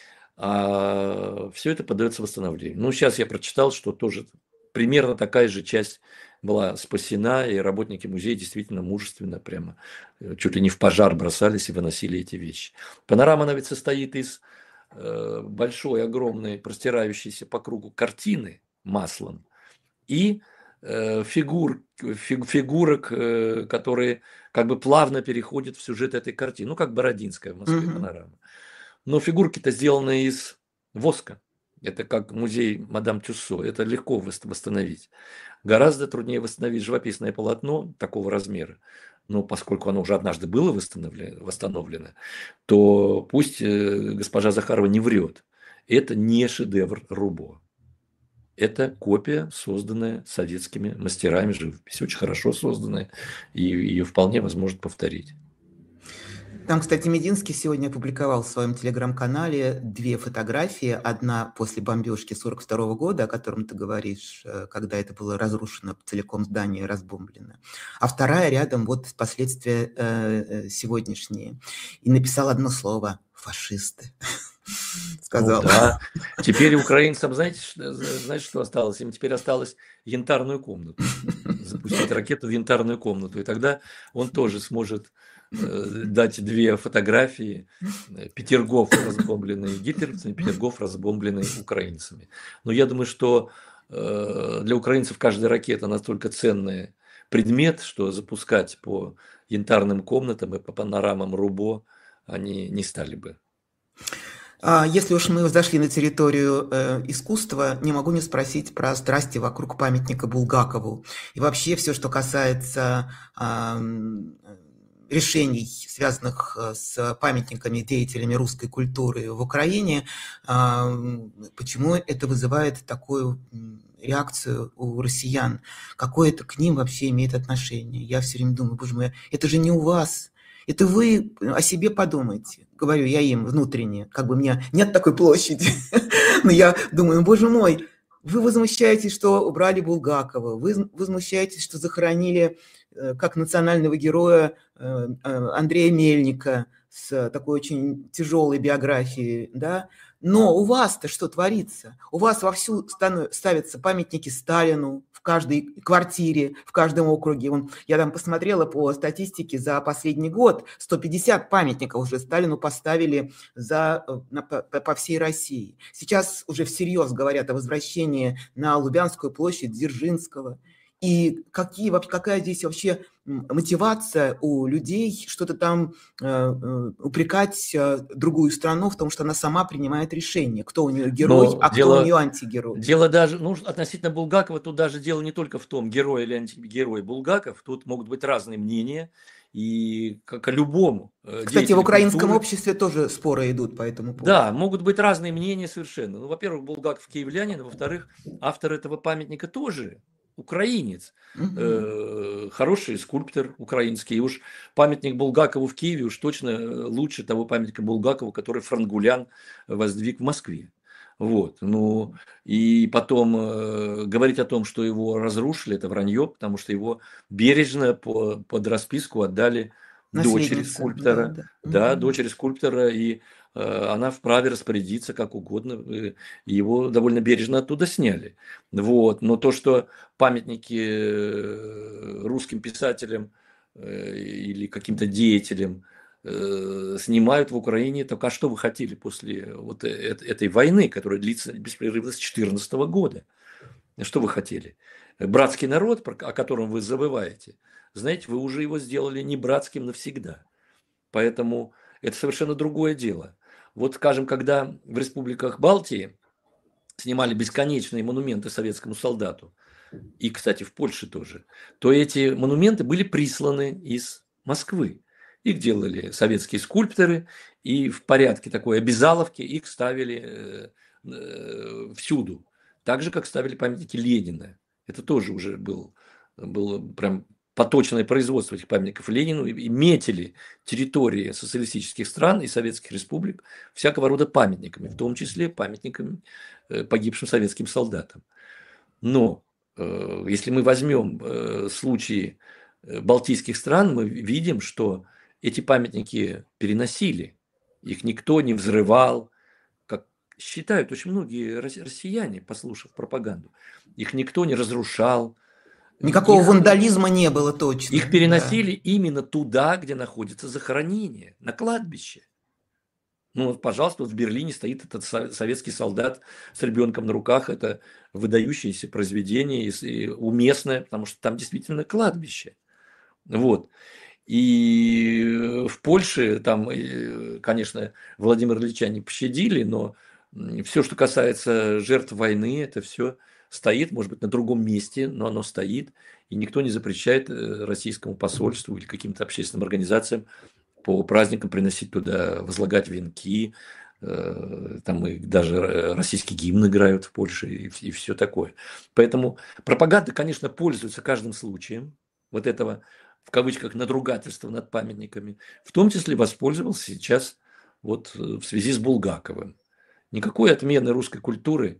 а все это поддается восстановлению. Ну, сейчас я прочитал, что тоже примерно такая же часть была спасена, и работники музея действительно мужественно прямо чуть ли не в пожар бросались и выносили эти вещи. Панорама, она ведь состоит из э, большой, огромной, простирающейся по кругу картины маслом и фигур, фигурок, которые как бы плавно переходят в сюжет этой картины. Ну, как Бородинская в Москве uh-huh. панорама. Но фигурки-то сделаны из воска. Это как музей Мадам Тюссо. Это легко восстановить. Гораздо труднее восстановить живописное полотно такого размера. Но поскольку оно уже однажды было восстановлено, восстановлено то пусть госпожа Захарова не врет. Это не шедевр Рубо. Это копия, созданная советскими мастерами живописи. Очень хорошо созданная, и ее вполне возможно повторить. Там, кстати, Мединский сегодня опубликовал в своем телеграм-канале две фотографии. Одна после бомбежки сорок второго года, о котором ты говоришь, когда это было разрушено целиком здание, разбомблено. А вторая рядом, вот последствия э, сегодняшние. И написал одно слово – фашисты. Сказал. Ну, да. Теперь украинцам, знаете, знаете, что осталось? Им теперь осталось янтарную комнату. Запустить ракету в янтарную комнату. И тогда он тоже сможет э, дать две фотографии. Петергоф, разбомбленный гитлеровцами, Петергоф, разбомбленный украинцами. Но я думаю, что э, для украинцев каждая ракета настолько ценный предмет, что запускать по янтарным комнатам и по панорамам Рубо они не стали бы. Если уж мы зашли на территорию э, искусства, не могу не спросить про страсти вокруг памятника Булгакову. И вообще все, что касается э, решений, связанных с памятниками деятелями русской культуры в Украине, э, почему это вызывает такую реакцию у россиян? Какое это к ним вообще имеет отношение? Я все время думаю, боже мой, это же не у вас. Это вы о себе подумайте. Говорю я им внутренне, как бы у меня нет такой площади. Но я думаю, боже мой, вы возмущаетесь, что убрали Булгакова, вы возмущаетесь, что захоронили как национального героя Андрея Мельника с такой очень тяжелой биографией, да? Но у вас-то что творится? У вас вовсю ставятся памятники Сталину в каждой квартире, в каждом округе. Вон, я там посмотрела по статистике за последний год, сто пятьдесят памятников уже Сталину поставили за, на, по, по всей России. Сейчас уже всерьез говорят о возвращении на Лубянскую площадь Дзержинского. И какие, какая здесь вообще мотивация у людей что-то там э, упрекать другую страну в том, что она сама принимает решение, кто у нее герой, Но а дело, кто у нее антигерой. Дело даже, ну, относительно Булгакова, тут даже дело не только в том, герой или антигерой Булгаков, тут могут быть разные мнения, и как о любом. Кстати, в украинском культуры, обществе тоже споры идут по этому поводу. Да, могут быть разные мнения совершенно. Ну, во-первых, Булгаков киевлянин, во-вторых, автор этого памятника тоже украинец, угу. э, хороший скульптор украинский. И уж памятник Булгакову в Киеве уж точно лучше того памятника Булгакову, который Франгулян воздвиг в Москве. Вот, ну, и потом э, говорить о том, что его разрушили, это вранье, потому что его бережно по, под расписку отдали дочери скульптора. Да, да. да угу. дочери скульптора, и она вправе распорядиться как угодно, его довольно бережно оттуда сняли. Вот. Но то, что памятники русским писателям или каким-то деятелям снимают в Украине, так а что вы хотели после вот этой войны, которая длится беспрерывно с две тысячи четырнадцатого года? Что вы хотели? Братский народ, о котором вы забываете, знаете, вы уже его сделали не братским навсегда. Поэтому это совершенно другое дело. Вот, скажем, когда в республиках Балтии снимали бесконечные монументы советскому солдату, и, кстати, в Польше тоже, то эти монументы были присланы из Москвы. Их делали советские скульпторы, и в порядке такой обязаловки их ставили всюду. Так же, как ставили памятники Ленина. Это тоже уже был, было прям поточное производство этих памятников Ленину, и метили территории социалистических стран и советских республик всякого рода памятниками, в том числе памятниками погибшим советским солдатам. Но если мы возьмем случаи балтийских стран, мы видим, что эти памятники переносили, их никто не взрывал, как считают очень многие россияне, послушав пропаганду. Их никто не разрушал. Никакого их, вандализма не было точно. Их переносили да. именно туда, где находится захоронение, на кладбище. Ну, пожалуйста, вот в Берлине стоит этот советский солдат с ребенком на руках. Это выдающееся произведение и уместное, потому что там действительно кладбище. Вот. И в Польше там, конечно, Владимира Ильича не пощадили, но все, что касается жертв войны, это все стоит, может быть, на другом месте, но оно стоит, и никто не запрещает российскому посольству или каким-то общественным организациям по праздникам приносить туда, возлагать венки, там и даже российский гимн играют в Польше и, и все такое. Поэтому пропаганда, конечно, пользуется каждым случаем вот этого, в кавычках, надругательства над памятниками, в том числе воспользовался сейчас вот в связи с Булгаковым. Никакой отмены русской культуры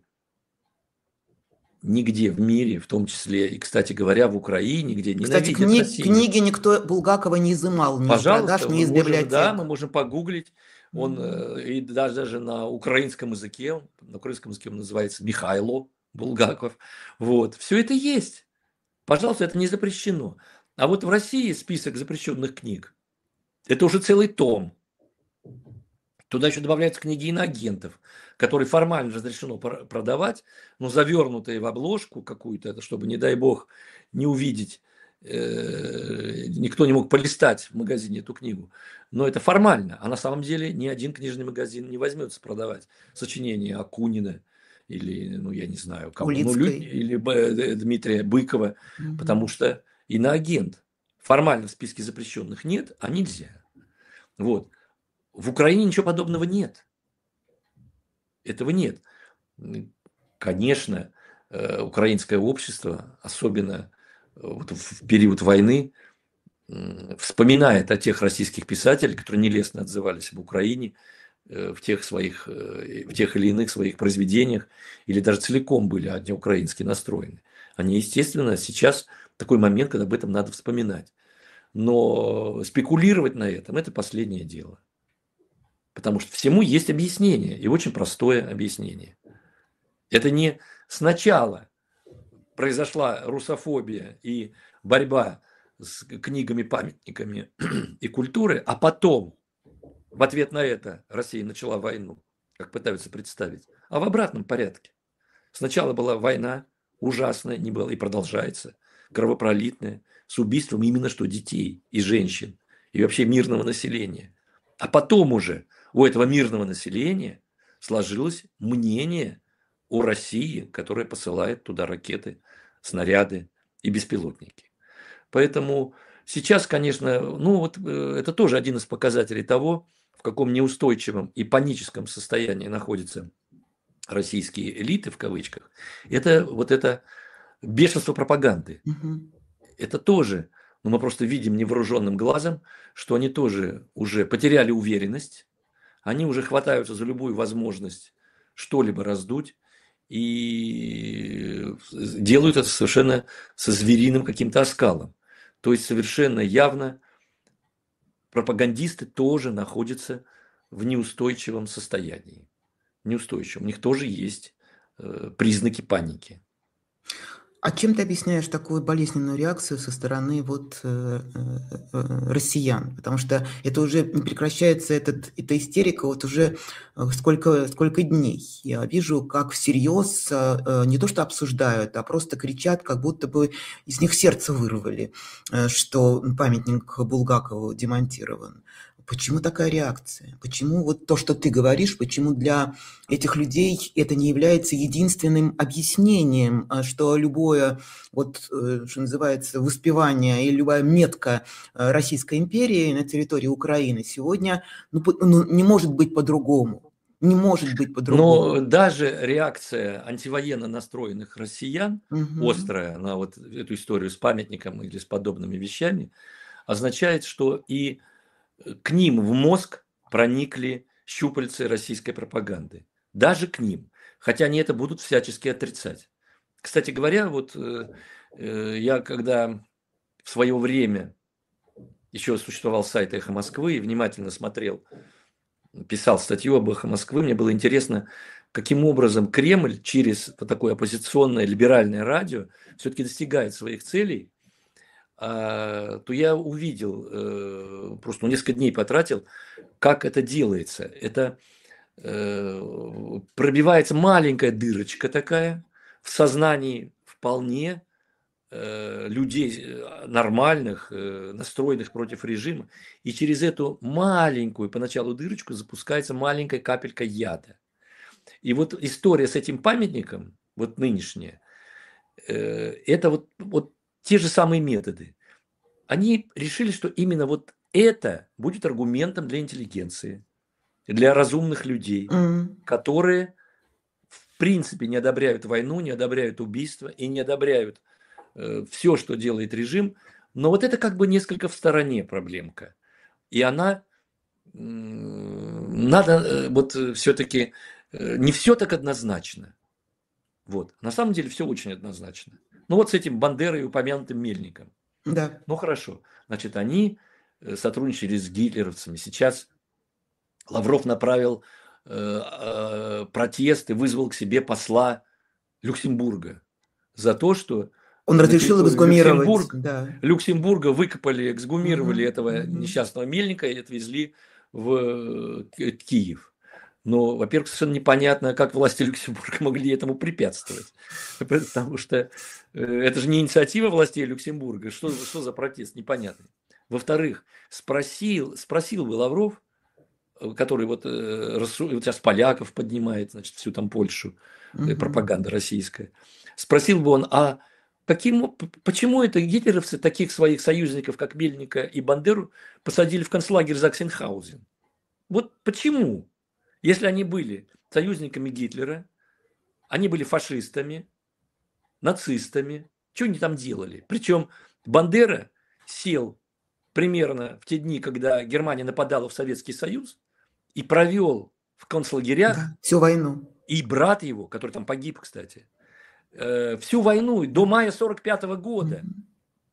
нигде в мире, в том числе и, кстати говоря, в Украине, где ненавидят Кстати, кни- Россию. книги никто Булгакова не изымал ни из продаж, ни из можем, библиотек. Да, мы можем погуглить. Он mm-hmm. и даже, даже на украинском языке, на украинском языке он называется Михайло Булгаков. Вот, все это есть. Пожалуйста, это не запрещено. А вот в России список запрещенных книг – это уже целый том. Туда еще добавляются книги иноагентов, которые формально разрешено продавать, но завернутые в обложку какую-то, чтобы, не дай бог, не увидеть, э, никто не мог полистать в магазине эту книгу. Но это формально, а на самом деле ни один книжный магазин не возьмется продавать сочинение Акунина или, ну, я не знаю, кого, ну, люди, или Дмитрия Быкова, угу. потому что иноагент. Формально в списке запрещенных нет, а нельзя. Вот. В Украине ничего подобного нет. Этого нет. Конечно, украинское общество, особенно вот в период войны, вспоминает о тех российских писателях, которые нелестно отзывались об Украине в тех, своих, в тех или иных своих произведениях, или даже целиком были антиукраински настроены. Они, естественно, сейчас такой момент, когда об этом надо вспоминать. Но спекулировать на этом – это последнее дело. Потому что всему есть объяснение, и очень простое объяснение. Это не сначала произошла русофобия и борьба с книгами, памятниками и культурой, а потом в ответ на это Россия начала войну, как пытаются представить, а в обратном порядке. Сначала была война, ужасная, не была и продолжается, кровопролитная, с убийством именно что детей и женщин, и вообще мирного населения. А потом уже у этого мирного населения сложилось мнение о России, которая посылает туда ракеты, снаряды и беспилотники. Поэтому сейчас, конечно, ну вот это тоже один из показателей того, в каком неустойчивом и паническом состоянии находятся российские элиты, в кавычках. Это вот это бешенство пропаганды. Угу. Это тоже, ну мы просто видим невооруженным глазом, что они тоже уже потеряли уверенность. Они уже хватаются за любую возможность что-либо раздуть и делают это совершенно со звериным каким-то оскалом. То есть совершенно явно пропагандисты тоже находятся в неустойчивом состоянии. Неустойчивом. У них тоже есть признаки паники. А чем ты объясняешь такую болезненную реакцию со стороны вот, э, э, россиян? Потому что это уже не прекращается, этот, эта истерика вот уже сколько, сколько дней. Я вижу, как всерьез э, не то что обсуждают, а просто кричат, как будто бы из них сердце вырвали, э, что памятник Булгакову демонтирован. Почему такая реакция? Почему вот то, что ты говоришь, почему для этих людей это не является единственным объяснением, а, что любое, вот, э, что называется, воспевание и любая метка э, Российской империи на территории Украины сегодня, ну, по- ну, не может быть по-другому. Не может быть по-другому. Но даже реакция антивоенно настроенных россиян, Мгм. острая на вот эту историю с памятником или с подобными вещами, означает, что и к ним в мозг проникли щупальцы российской пропаганды. Даже к ним. Хотя они это будут всячески отрицать. Кстати говоря, вот э, э, я когда в свое время еще существовал сайт «Эхо Москвы» и внимательно смотрел, писал статью об «Эхо Москвы», мне было интересно, каким образом Кремль через вот такое оппозиционное либеральное радио все-таки достигает своих целей, а, то я увидел, э, просто ну, несколько дней потратил, как это делается. Это э, пробивается маленькая дырочка такая в сознании вполне э, людей э, нормальных, э, настроенных против режима, и через эту маленькую поначалу дырочку запускается маленькая капелька яда. И вот история с этим памятником, вот нынешняя, э, это вот, вот те же самые методы. Они решили, что именно вот это будет аргументом для интеллигенции, для разумных людей, М. которые в принципе не одобряют войну, не одобряют убийства и не одобряют э, все, что делает режим. Но вот это как бы несколько в стороне проблемка. И она, м, надо э, вот все-таки, э, не все так однозначно. Вот. На самом деле все очень однозначно. Ну вот с этим Бандерой и упомянутым Мельником. Да. Ну хорошо, значит, они э, сотрудничали с гитлеровцами. Сейчас Лавров направил э, э, протест и вызвал к себе посла Люксембурга за то, что Он на разрешил территорию эксгумировать, Люксембург, да. Люксембурга выкопали, эксгумировали Мгм, этого мгм. несчастного мельника и отвезли в э, Киев. Но, во-первых, совершенно непонятно, как власти Люксембурга могли этому препятствовать. Потому что э, это же не инициатива властей Люксембурга. Что, что за протест? Непонятный. Во-вторых, спросил, спросил бы Лавров, э, который вот, э, рассу- вот сейчас поляков поднимает, значит, всю там Польшу, э, Мгм. пропаганда российская. Спросил бы он, а каким, п- почему это гитлеровцы таких своих союзников, как Мельника и Бандеру, посадили в концлагерь Заксенхаузен? Вот почему? Если они были союзниками Гитлера, они были фашистами, нацистами, что они там делали? Причем Бандера сел примерно в те дни, когда Германия нападала в Советский Союз, и провел в концлагерях, Да, всю войну. и брат его, который там погиб, кстати, э, всю войну до мая сорок пятого года. Мгм.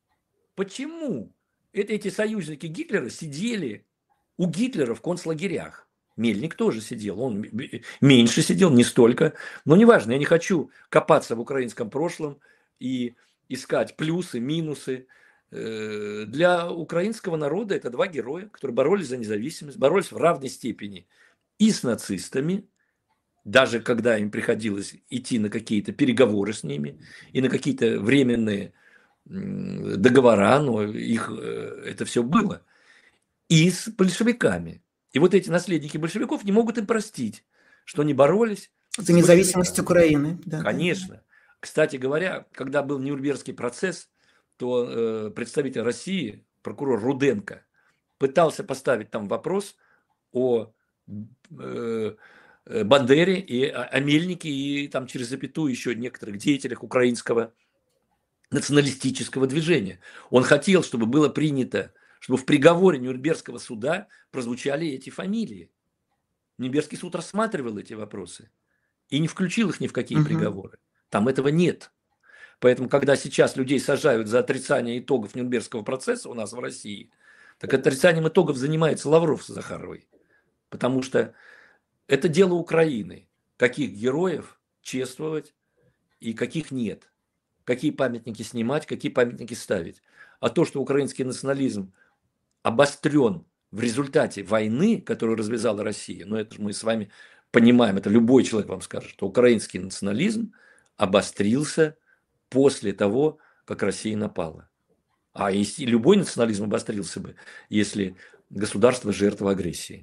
Почему это, эти союзники Гитлера сидели у Гитлера в концлагерях? Мельник тоже сидел, он меньше сидел, не столько. Но неважно, я не хочу копаться в украинском прошлом и искать плюсы, минусы. Э, Для украинского народа это два героя, которые боролись за независимость, боролись в равной степени и с нацистами, даже когда им приходилось идти на какие-то переговоры с ними и на какие-то временные договора, но их э, это все было, и с большевиками. И вот эти наследники большевиков не могут им простить, что они боролись За с независимость большевиками. Украины. Да-да-да. Конечно. Кстати говоря, когда был Нюрнбергский процесс, то э, представитель России, прокурор Руденко, пытался поставить там вопрос о э, э, Бандере и о, о Мельнике и там через запятую еще некоторых деятелях украинского националистического движения. Он хотел, чтобы было принято, чтобы в приговоре Нюрнбергского суда прозвучали эти фамилии. Нюрнбергский суд рассматривал эти вопросы и не включил их ни в какие Мгм. приговоры. Там этого нет. Поэтому, когда сейчас людей сажают за отрицание итогов Нюрнбергского процесса у нас в России, так отрицанием итогов занимается Лавров с Захаровой. Потому что это дело Украины. Каких героев чествовать и каких нет. Какие памятники снимать, какие памятники ставить. А то, что украинский национализм обострен в результате войны, которую развязала Россия, ну это же мы с вами понимаем, это любой человек вам скажет, что украинский национализм обострился после того, как Россия напала. А если любой национализм обострился бы, если государство жертва агрессии.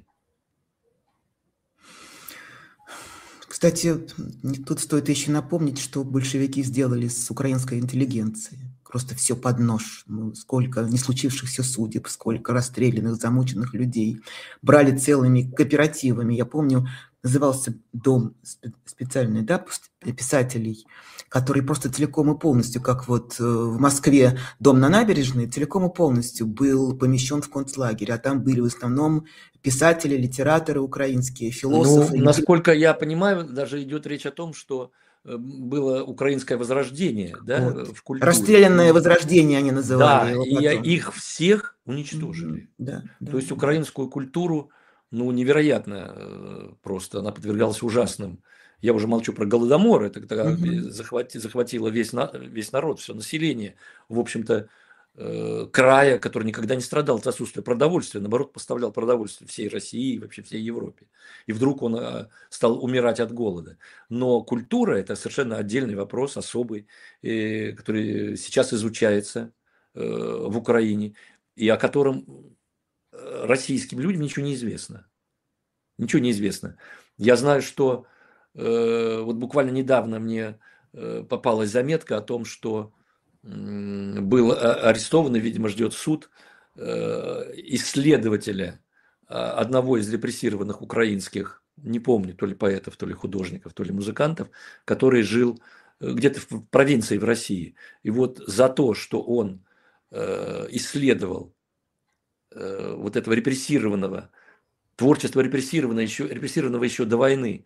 Кстати, тут стоит еще напомнить, что большевики сделали с украинской интеллигенцией. Просто все под нож. Ну, сколько не случившихся судеб, сколько расстрелянных, замученных людей. Брали целыми кооперативами. Я помню, назывался дом специальный, да, писателей, который просто целиком и полностью, как вот в Москве дом на набережной, целиком и полностью был помещен в концлагерь. А там были в основном писатели, литераторы украинские, философы. Ну, насколько я понимаю, даже идет речь о том, что было украинское возрождение, да, вот. в культуре. Расстрелянное возрождение они называли да, его и потом. их всех уничтожили. Mm-hmm. Да, да, То есть да. украинскую культуру, ну, невероятно просто, она подвергалась ужасным. Я уже молчу про Голодомор, это тогда mm-hmm. захвати, захватило весь, весь народ, все население, в общем-то, края, который никогда не страдал от отсутствия продовольствия, наоборот, поставлял продовольствие всей России и вообще всей Европе. И вдруг он стал умирать от голода. Но культура – это совершенно отдельный вопрос, особый, который сейчас изучается в Украине, и о котором российским людям ничего не известно. Ничего не известно. Я знаю, что вот буквально недавно мне попалась заметка о том, что был арестован и, видимо, ждет суд исследователя одного из репрессированных украинских, не помню, то ли поэтов, то ли художников, то ли музыкантов, который жил где-то в провинции в России. И вот за то, что он исследовал вот этого репрессированного, творчество репрессированного еще, репрессированного еще до войны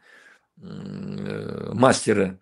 мастера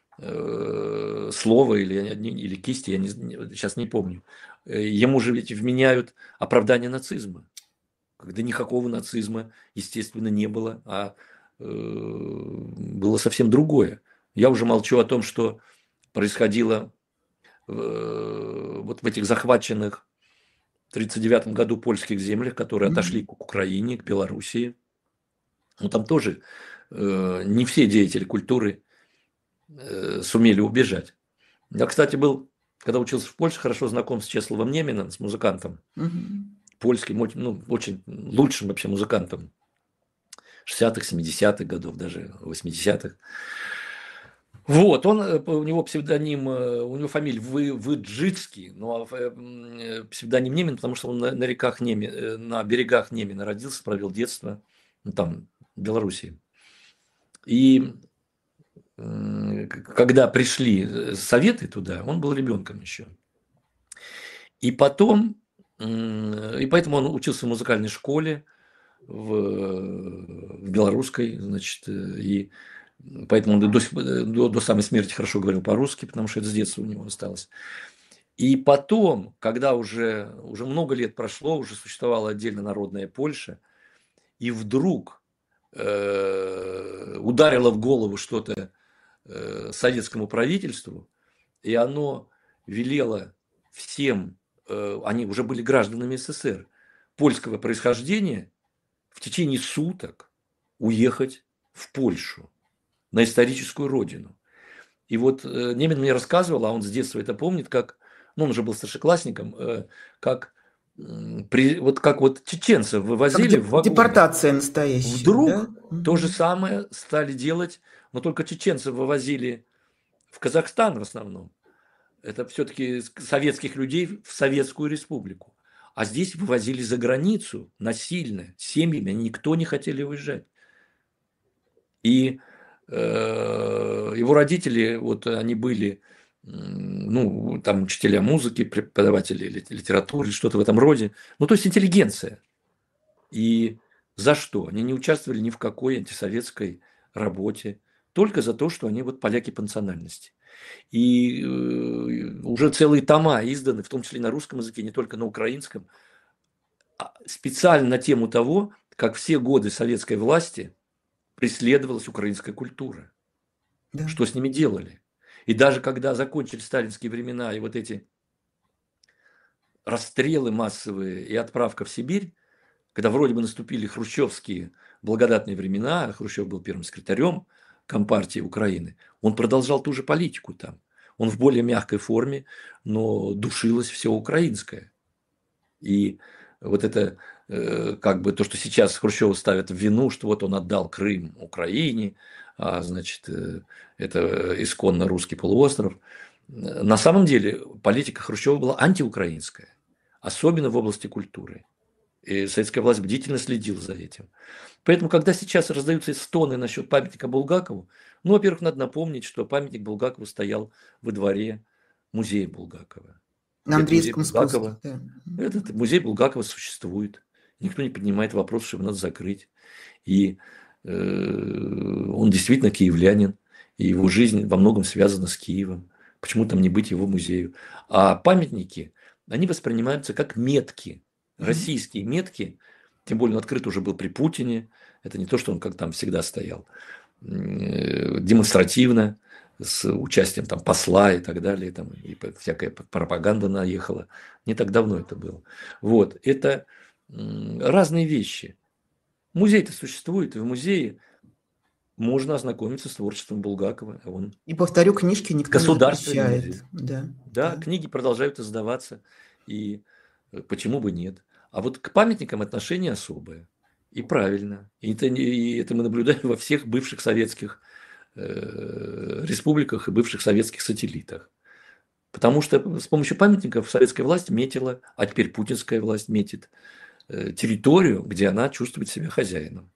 слова или, или кисти, я не, сейчас не помню, ему же ведь вменяют оправдание нацизма, когда никакого нацизма, естественно, не было, а э, было совсем другое. Я уже молчу о том, что происходило э, вот в этих захваченных в тридцать девятом году польских землях, которые mm-hmm. отошли к Украине, к Белоруссии. Но там тоже э, не все деятели культуры сумели убежать. Я, кстати, был, когда учился в Польше, хорошо знаком с Чесловом Неминым, с музыкантом, mm-hmm. польским, ну, очень лучшим вообще музыкантом шестидесятых, семидесятых годов, даже восьмидесятых. Вот, он, у него псевдоним, у него фамилия Вы, Выджицкий, но псевдоним Немин, потому что он на, на реках Немин, на берегах Немина родился, провел детство, ну, там, в Белоруссии. И когда пришли советы туда, он был ребенком еще. И потом, и поэтому он учился в музыкальной школе, в, в белорусской, значит, и поэтому он до, до, до самой смерти хорошо говорил по-русски, потому что это с детства у него осталось. И потом, когда уже, уже много лет прошло, уже существовала отдельно народная Польша, и вдруг э, ударило в голову что-то советскому правительству, и оно велело всем, они уже были гражданами СССР, польского происхождения, в течение суток уехать в Польшу, на историческую родину. И вот Немин мне рассказывал, а он с детства это помнит, как, ну, он уже был старшеклассником, как, при, вот как вот чеченцев вывозили как в вагоне. Депортация настоящая. Вдруг да? то же самое стали делать, но только чеченцев вывозили в Казахстан в основном. Это все-таки советских людей в Советскую Республику. А здесь вывозили за границу насильно, семьями, никто не хотели уезжать. И э, его родители, вот они были, ну, там учителя музыки, преподаватели литературы, что-то в этом роде. Ну, то есть интеллигенция. И за что? Они не участвовали ни в какой антисоветской работе, только за то, что они вот поляки по национальности. И э, уже целые тома изданы, в том числе на русском языке, не только на украинском, специально на тему того, как все годы советской власти преследовалась украинская культура. Да. Что с ними делали. И даже когда закончились сталинские времена и вот эти расстрелы массовые и отправка в Сибирь, когда вроде бы наступили хрущевские благодатные времена, Хрущев был первым секретарем Компартии Украины, он продолжал ту же политику там. Он в более мягкой форме, но душилось все украинское. И вот это как бы то, что сейчас Хрущеву ставят в вину, что вот он отдал Крым Украине, а значит, это исконно русский полуостров. На самом деле политика Хрущева была антиукраинская, особенно в области культуры. И советская власть бдительно следила за этим. Поэтому, когда сейчас раздаются стоны насчет памятника Булгакову, ну, во-первых, надо напомнить, что памятник Булгакову стоял во дворе музея Булгакова. На Этот музей Андреевском спуске. Булгакова, Да. этот музей Булгакова существует. Никто не поднимает вопрос, что его надо закрыть. И э, он действительно киевлянин, и его жизнь во многом связана с Киевом. Почему там не быть его музею? А памятники, они воспринимаются как метки, российские метки, тем более он открыт уже был при Путине, это не то, что он как там всегда стоял, демонстративно, с участием там посла и так далее, там, и всякая пропаганда наехала. Не так давно это было. Вот, это разные вещи. Музей-то существует, и в музее можно ознакомиться с творчеством Булгакова. Он и, повторю, книжки никто не запрещает. Да, да, да, книги продолжают издаваться, и почему бы нет. А вот к памятникам отношение особое. И правильно. И это, и это мы наблюдаем во всех бывших советских э, республиках и бывших советских сателлитах. Потому что с помощью памятников советская власть метила, а теперь путинская власть метит э, территорию, где она чувствует себя хозяином.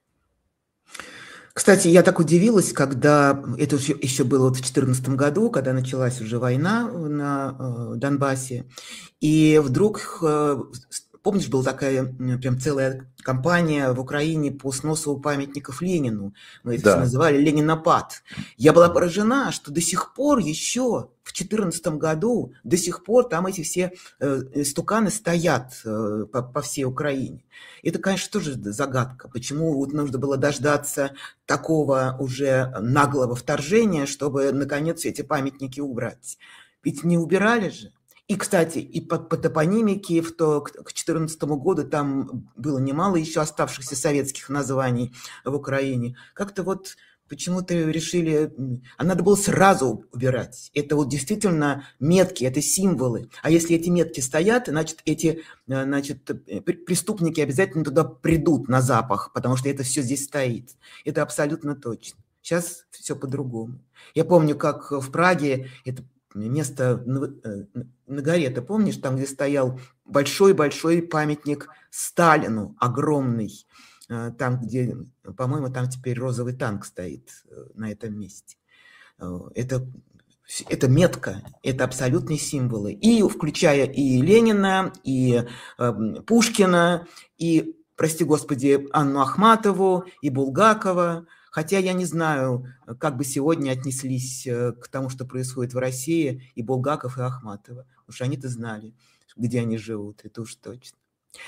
Кстати, я так удивилась, когда, это еще было вот в две тысячи четырнадцатом году, когда началась уже война на э, Донбассе, и вдруг, э, помнишь, была такая прям целая кампания в Украине по сносу памятников Ленину, мы это да. все называли «Ленинопад». Я была поражена, что до сих пор еще в две тысячи четырнадцатом году, до сих пор там эти все э, стуканы стоят э, по, по всей Украине. Это, конечно, тоже загадка, почему вот нужно было дождаться такого уже наглого вторжения, чтобы, наконец, эти памятники убрать. Ведь не убирали же. И, кстати, и по, по топонимике в то, к две тысячи четырнадцатому году там было немало еще оставшихся советских названий в Украине. Как-то вот почему-то решили, а надо было сразу убирать. Это вот действительно метки, это символы. А если эти метки стоят, значит, эти значит, преступники обязательно туда придут на запах, потому что это все здесь стоит. Это абсолютно точно. Сейчас все по-другому. Я помню, как в Праге это место на, на горе, ты помнишь, там, где стоял большой-большой памятник Сталину, огромный, там, где, по-моему, там теперь розовый танк стоит на этом месте. Это, это метка, это абсолютные символы, и включая и Ленина, и Пушкина, и, прости господи, Анну Ахматову, и Булгакова. Хотя я не знаю, как бы сегодня отнеслись к тому, что происходит в России, и Булгаков, и Ахматова. Уж они-то знали, где они живут, это уж точно.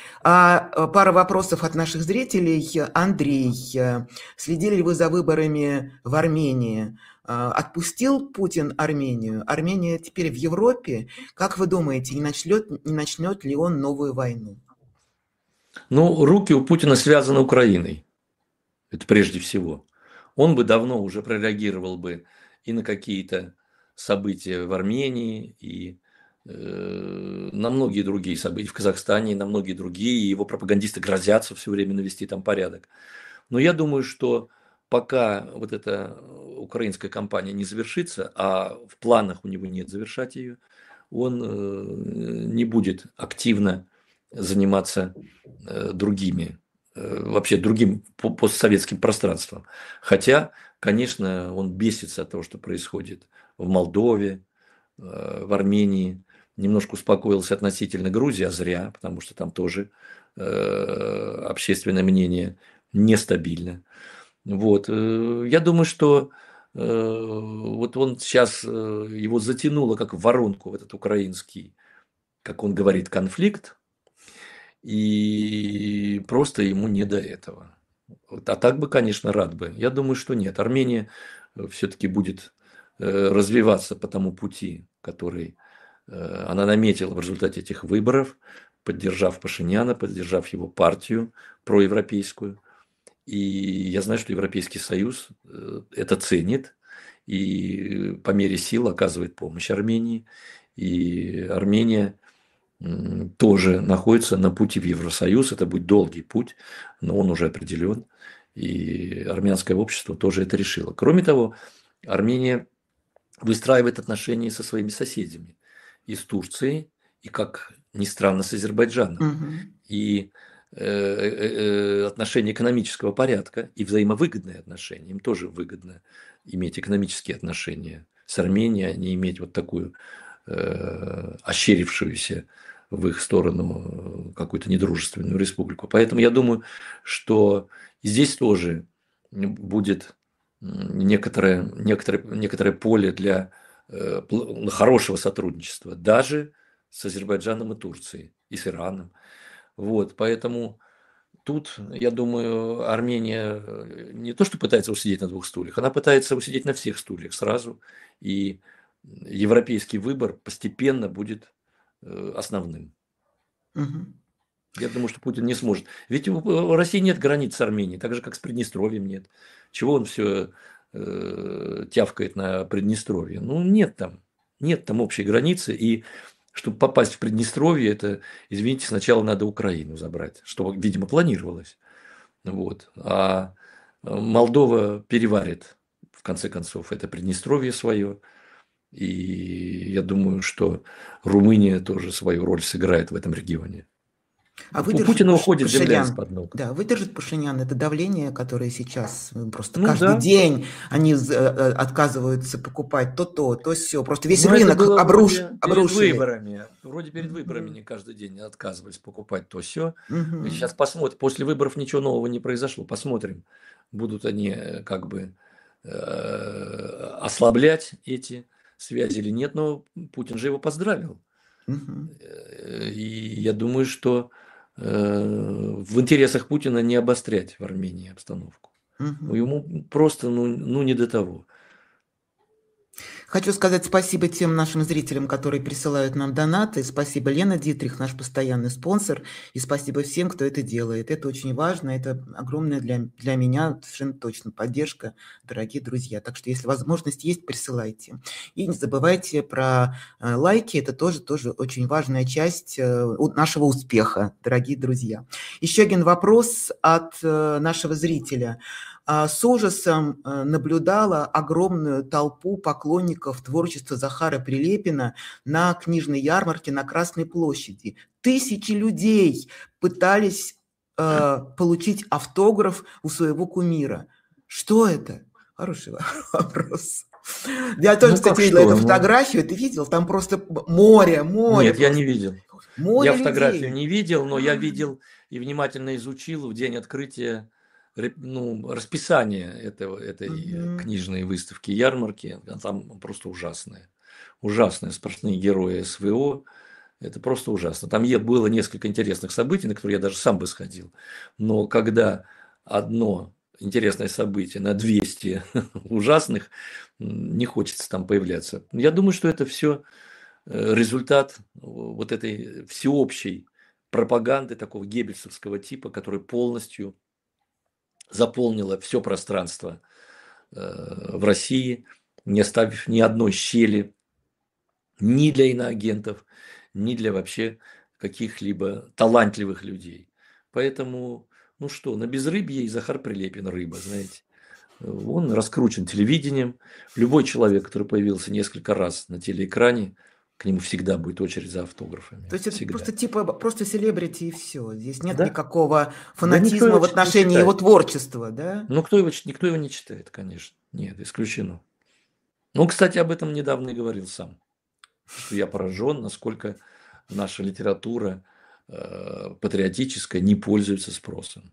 А пара вопросов от наших зрителей. Андрей, следили ли вы за выборами в Армении? Отпустил Путин Армению? Армения теперь в Европе. Как вы думаете, не начнет, не начнет ли он новую войну? Ну, руки у Путина связаны Украиной. Это прежде всего. Он бы давно уже прореагировал бы и на какие-то события в Армении, и э, на многие другие события в Казахстане, и на многие другие. И его пропагандисты грозятся все время навести там порядок. Но я думаю, что пока вот эта украинская кампания не завершится, а в планах у него нет завершать ее, он э, не будет активно заниматься э, другими вообще другим постсоветским пространством. Хотя, конечно, он бесится от того, что происходит в Молдове, в Армении. Немножко успокоился относительно Грузии, а зря, потому что там тоже общественное мнение нестабильно. Вот. Я думаю, что вот он сейчас, его затянуло как в воронку в этот украинский, как он говорит, конфликт, и просто ему не до этого. А так бы, конечно, рад бы. Я думаю, что нет. Армения все-таки будет развиваться по тому пути, который она наметила в результате этих выборов, поддержав Пашиняна, поддержав его партию проевропейскую. И я знаю, что Европейский Союз это ценит и по мере сил оказывает помощь Армении. И Армения тоже находится на пути в Евросоюз. Это будет долгий путь, но он уже определен. И армянское общество тоже это решило. Кроме того, Армения выстраивает отношения со своими соседями. И с Турцией, и, как ни странно, с Азербайджаном. Мгм. И э, э, отношения экономического порядка, и взаимовыгодные отношения. Им тоже выгодно иметь экономические отношения с Арменией, а не иметь вот такую э, ощерившуюся в их сторону какую-то недружественную республику. Поэтому я думаю, что здесь тоже будет некоторое, некоторое, некоторое поле для э, хорошего сотрудничества, даже с Азербайджаном и Турцией, и с Ираном. Вот, поэтому тут, я думаю, Армения не то, что пытается усидеть на двух стульях, она пытается усидеть на всех стульях сразу, и европейский выбор постепенно будет основным. Мгм. Я думаю, что Путин не сможет. Ведь у России нет границ с Арменией, так же, как с Приднестровьем нет. Чего он все э, тявкает на Приднестровье? Ну, нет там. Нет там общей границы. И чтобы попасть в Приднестровье, это, извините, сначала надо Украину забрать, что, видимо, планировалось. Вот. А Молдова переварит, в конце концов, это Приднестровье свое. И я думаю, что Румыния тоже свою роль сыграет в этом регионе. А У выдержит Путина Паш- уходит земля Пашинян, из-под ног. да, выдержит Пашинян это давление, которое сейчас э, просто Ну каждый да. день они з- э, э, отказываются покупать то то, то все. Просто весь Но это рынок было обруш... вроде перед обрушили. выборами. Вроде перед выборами Мгм. не каждый день отказывались покупать то все. Сейчас Мгм. посмотрим. После выборов ничего нового не произошло. Посмотрим, будут они э, как бы э, ослаблять эти связи или нет. Но Путин же его поздравил. Мгм. Э, И я думаю, что э, в интересах Путина не обострять в Армении обстановку. Ну, Мгм. ему просто ну, ну не до того. Хочу сказать спасибо тем нашим зрителям, которые присылают нам донаты. Спасибо, Лена Дитрих, наш постоянный спонсор. И спасибо всем, кто это делает. Это очень важно. Это огромная для, для меня совершенно точно поддержка, дорогие друзья. Так что, если возможность есть, присылайте. И не забывайте про э, лайки. Это тоже, тоже очень важная часть э, у- нашего успеха, дорогие друзья. Еще один вопрос от э, нашего зрителя. А, с ужасом э, наблюдала огромную толпу поклонников творчества Захара Прилепина на книжной ярмарке на Красной площади. Тысячи людей пытались э, получить автограф у своего кумира. Что это? Хороший вопрос. Я тоже, Ну как кстати, видела что? эту Ну, фотографию. Ты видел? Там просто море, море нет, я не просто. видел. Море Я фотографию людей. не видел, но я видел и внимательно изучил в день открытия ре- ну, расписание этого, этой Мгм. книжной выставки ярмарки. А там просто ужасное. Ужасные сплошные герои СВО. Это просто ужасно. Там е- было несколько интересных событий, на которые я даже сам бы сходил. Но когда одно интересное событие на двести ужасных, м, не хочется там появляться. Я думаю, что это все результат вот этой всеобщей пропаганды такого геббельсовского типа, которая полностью заполнила все пространство э, в России, не оставив ни одной щели ни для иноагентов, ни для вообще каких-либо талантливых людей. Поэтому, ну что, на безрыбье и Захар Прилепин рыба, знаете. Он раскручен телевидением. Любой человек, который появился несколько раз на телеэкране, к нему всегда будет очередь за То автографами. есть это Всегда. просто типа просто селебрити и все. Здесь нет Да? никакого Да никто фанатизма его в ч- не отношении его читает. творчества, да? Ну, кто его, ч- никто его не читает, конечно. Нет, исключено. Ну, он, кстати, об этом недавно и говорил сам, что я поражен, насколько наша литература э, патриотическая не пользуется спросом.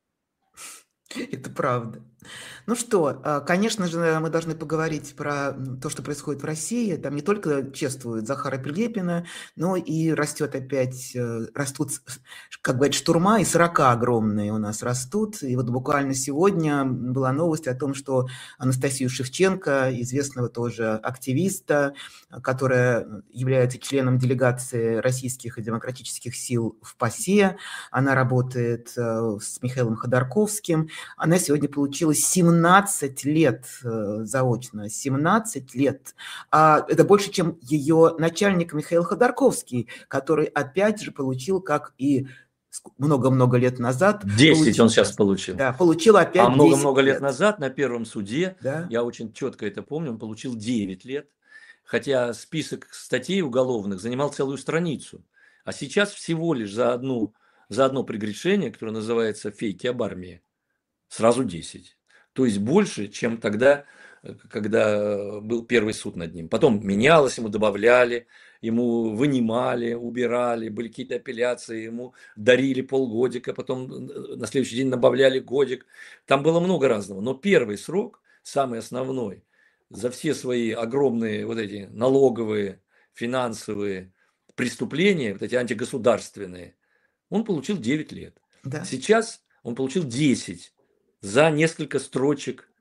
Это правда. Ну что, а, конечно же, мы должны поговорить про м, то, что происходит в России. Там не только чествуют Захара Прилепина, но и растет опять, э, растут, с- с- как говорят, штурма, и сорока огромные у нас растут. И вот буквально сегодня была новость о том, что Анастасию Шевченко, известного тоже активиста, а, которая является членом делегации российских и демократических сил в ПАСЕ, она работает э, с Михаилом Ходорковским, она сегодня получила семнадцать лет э, заочно, семнадцать лет. А это больше, чем ее начальник Михаил Ходорковский, который опять же получил, как и ск- много-много лет назад, десять он получил, сейчас получил. да, получил А опять десять много-много лет лет. назад на первом суде, Да? я очень четко это помню, он получил девять лет, хотя список статей уголовных занимал целую страницу. А сейчас всего лишь за, одну, за одно прегрешение, которое называется «фейки об армии», сразу десять. То есть больше, чем тогда, э, когда был первый суд над ним. Потом менялось, ему добавляли, ему вынимали, убирали, были какие-то апелляции, ему дарили полгодика, потом э, на следующий день добавляли годик. Там было много разного. Но первый срок, самый основной, за все свои огромные вот эти налоговые, финансовые преступления, вот эти антигосударственные, он получил девять лет. Да. Сейчас он получил десять за несколько строчек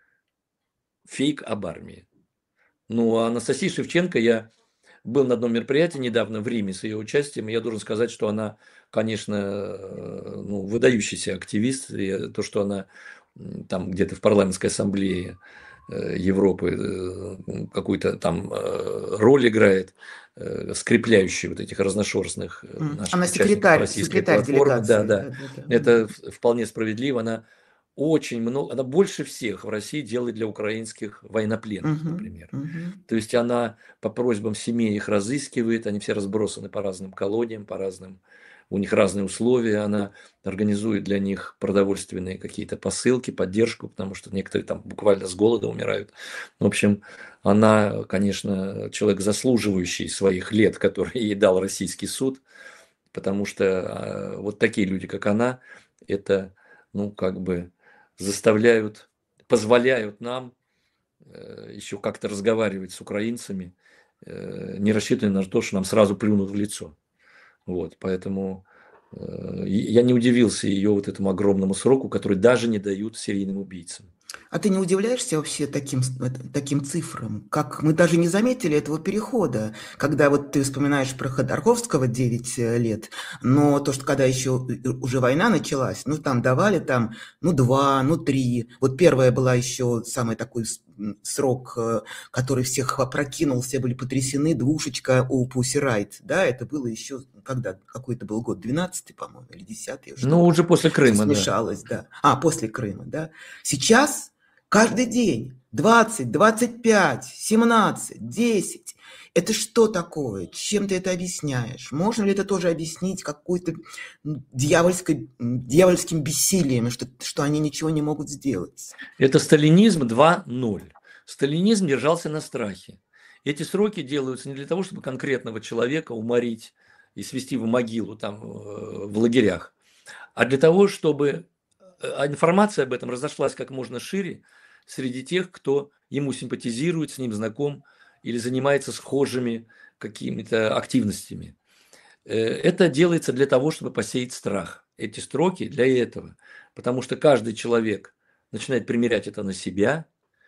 фейк об армии. Ну, а Анастасия Шевченко, я был на одном мероприятии недавно в Риме с ее участием, и я должен сказать, что она, конечно, э, ну, выдающийся активист, и то, что она м, там где-то в парламентской ассамблее э, Европы э, какую-то там э, роль играет, э, скрепляющую вот этих разношерстных э, М. наших Она участников секретарь, российской секретарь платформы. Да, делегации. да, Да, да, да. это в- вполне справедливо. Она очень много, она больше всех в России делает для украинских военнопленных, Мгм, например. мгм. То есть она по просьбам семей их разыскивает, они все разбросаны по разным колониям, по разным, у них разные условия, она организует для них продовольственные какие-то посылки, поддержку, потому что некоторые там буквально с голода умирают. В общем, она, конечно, человек, заслуживающий своих лет, которые ей дал российский суд, потому что а, вот такие люди, как она, это, ну, как бы заставляют, позволяют нам э, еще как-то разговаривать с украинцами, э, не рассчитывая на то, что нам сразу плюнут в лицо. Вот, поэтому э, я не удивился ее вот этому огромному сроку, который даже не дают серийным убийцам. А ты не удивляешься вообще таким, с- э, таким цифрам? Как мы даже не заметили этого перехода, когда вот ты вспоминаешь про Ходорковского девять э, лет, но то, что когда еще э, уже война началась, ну там давали там, ну два, ну три. Вот первая была еще самый такой с- м, срок, э, который всех опрокинул, все были потрясены, двушечка у Пусси Райт, да, это было еще, когда, какой это был год, двенадцатый, по-моему, или десятый, я уже Ну, уже после все Крыма, да. смешалось, да. А, после Крыма, да. Сейчас каждый день двадцать, двадцать пять, семнадцать, десять. Это что такое? Чем ты это объясняешь? Можно ли это тоже объяснить какой-то дьявольской, дьявольским бессилием, что, что они ничего не могут сделать? Это сталинизм два ноль. Сталинизм держался на страхе. Эти сроки делаются не для того, чтобы конкретного человека уморить и свести в могилу там э, в лагерях, а для того, чтобы э, информация об этом разошлась как можно шире среди тех, кто ему симпатизирует, с ним знаком или занимается схожими какими-то активностями. Э, Это делается для того, чтобы посеять страх. Эти строки для этого. Потому что каждый человек начинает примерять это на себя,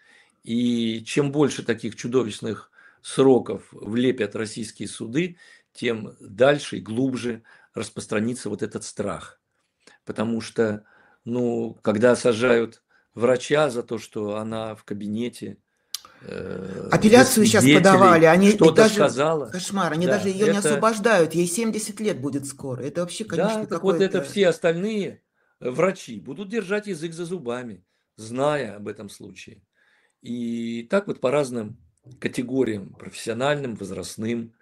и чем больше таких чудовищных сроков влепят российские суды, тем дальше и глубже распространится вот этот страх. Потому что, ну, когда сажают врача за то, что она в кабинете э, без Апелляцию сейчас подавали, свидетелей они и что-то даже, сказала, кошмар, они даже да, ее не это, освобождают, ей семьдесят лет будет скоро. Это вообще, да, конечно, так вот это какое-то... все остальные врачи будут держать язык за зубами, зная об этом случае. И так вот по разным категориям, профессиональным, возрастным,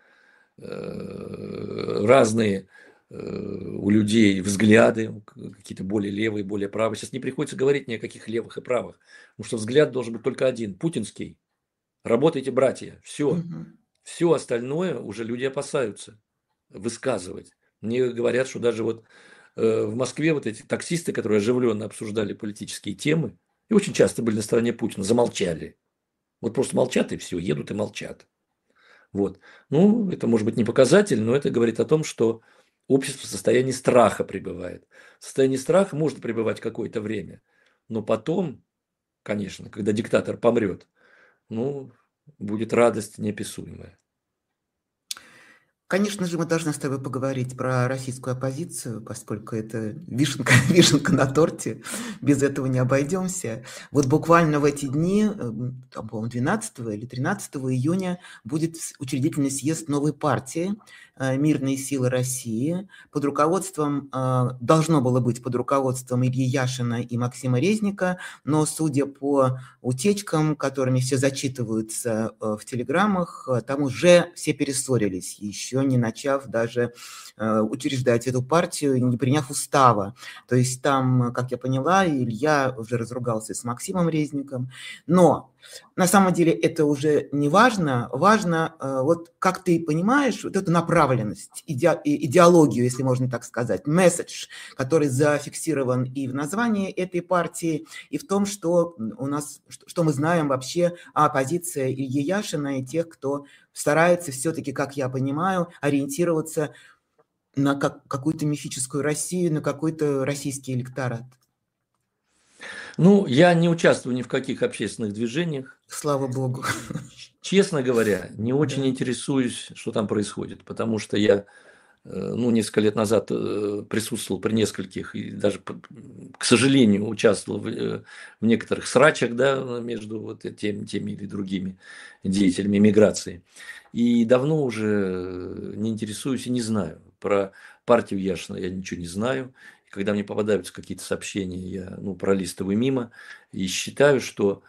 э, разные э, у людей взгляды, какие-то более левые, более правые. Сейчас не приходится говорить ни о каких левых и правых, потому что взгляд должен быть только один, путинский. Работайте, братья, все. Мгм. Все остальное уже люди опасаются высказывать. Мне говорят, что даже вот э, в Москве вот эти таксисты, которые оживленно обсуждали политические темы, и очень часто были на стороне Путина, замолчали. Вот просто молчат и все, едут и молчат. Вот. Ну, это может быть не показатель, но это говорит о том, что общество в состоянии страха пребывает. В состоянии страха можно пребывать какое-то время, но потом, конечно, когда диктатор помрет, ну, будет радость неописуемая. Конечно же, мы должны с тобой поговорить про российскую оппозицию, поскольку это вишенка, вишенка на торте, без этого не обойдемся. Вот буквально в эти дни, там, по-моему, двенадцатого или тринадцатого июня будет учредительный съезд новой партии «Мирные силы России» под руководством, должно было быть под руководством Ильи Яшина и Максима Резника, но судя по утечкам, которыми все зачитываются в телеграммах, там уже все перессорились, еще не начав даже учреждать эту партию, не приняв устава. То есть там, как я поняла, Илья уже разругался с Максимом Резником, но на самом деле это уже не важно. Важно, вот как ты понимаешь, вот эту направленность, иде, идеологию, если можно так сказать, месседж, который зафиксирован и в названии этой партии, и в том, что у нас, что мы знаем вообще о позиции Ильи Яшина и тех, кто старается все-таки, как я понимаю, ориентироваться на как, какую-то мифическую Россию, на какой-то российский электорат. Ну, я не участвую ни в каких общественных движениях. Слава богу. Честно говоря, не очень да. интересуюсь, что там происходит, потому что я, ну, несколько лет назад присутствовал при нескольких и даже, к сожалению, участвовал в, в некоторых срачах, да, между вот теми, теми или другими деятелями миграции. И давно уже не интересуюсь и не знаю. Про партию Яшина я ничего не знаю. Когда мне попадаются какие-то сообщения, я, ну, пролистываю мимо и считаю, что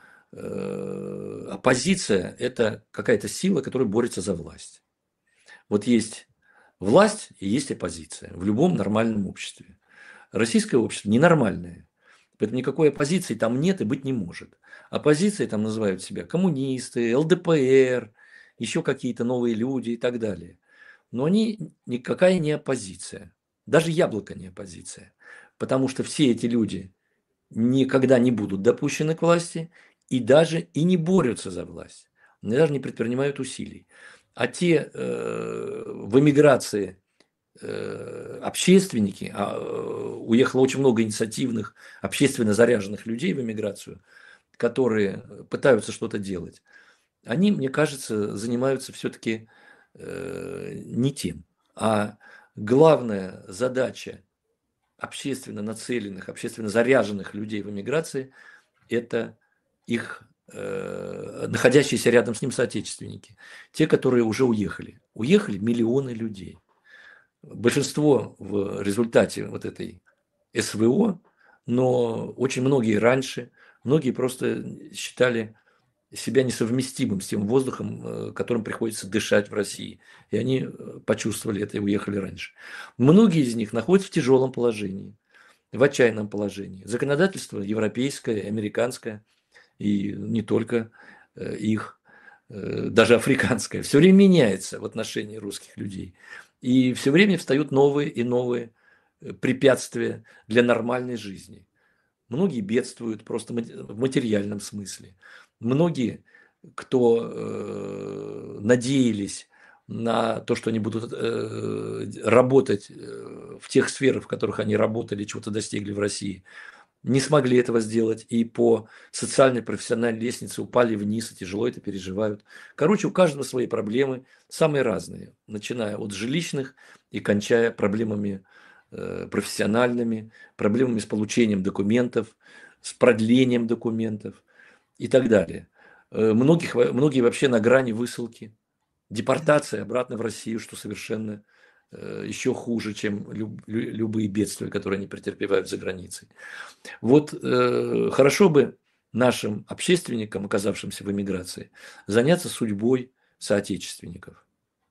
э, оппозиция – это какая-то сила, которая борется за власть. Вот есть власть и есть оппозиция в любом нормальном обществе. Российское общество ненормальное, поэтому никакой оппозиции там нет и быть не может. Оппозицией там называют себя коммунисты, эл дэ пэ эр, еще какие-то новые люди и так далее. Но они никакая не оппозиция. Даже яблоко не оппозиция, потому что все эти люди никогда не будут допущены к власти и даже и не борются за власть, они даже не предпринимают усилий. А те э, в эмиграции э, общественники, а, э, уехало очень много инициативных, общественно заряженных людей в эмиграцию, которые пытаются что-то делать, они, мне кажется, занимаются все-таки э, не тем, а главная задача общественно нацеленных, общественно заряженных людей в эмиграции – это их э, находящиеся рядом с ним соотечественники, те, которые уже уехали. Уехали миллионы людей. Большинство в результате вот этой эс вэ о, но очень многие раньше, многие просто считали себя несовместимым с тем воздухом, которым приходится дышать в России. И они почувствовали это и уехали раньше. Многие из них находятся в тяжелом положении, в отчаянном положении. Законодательство европейское, американское, и не только их, даже африканское, все время меняется в отношении русских людей. И все время встают новые и новые препятствия для нормальной жизни. Многие бедствуют просто в материальном смысле. Многие, кто э, надеялись на то, что они будут э, работать в тех сферах, в которых они работали, чего-то достигли в России, не смогли этого сделать и по социальной профессиональной лестнице упали вниз и тяжело это переживают. Короче, у каждого свои проблемы, самые разные, начиная от жилищных и кончая проблемами э, профессиональными, проблемами с получением документов, с продлением документов и так далее. Многих, многие вообще на грани высылки, депортация обратно в Россию, что совершенно э, еще хуже, чем люб, любые бедствия, которые они претерпевают за границей. Вот э, хорошо бы нашим общественникам, оказавшимся в эмиграции, заняться судьбой соотечественников,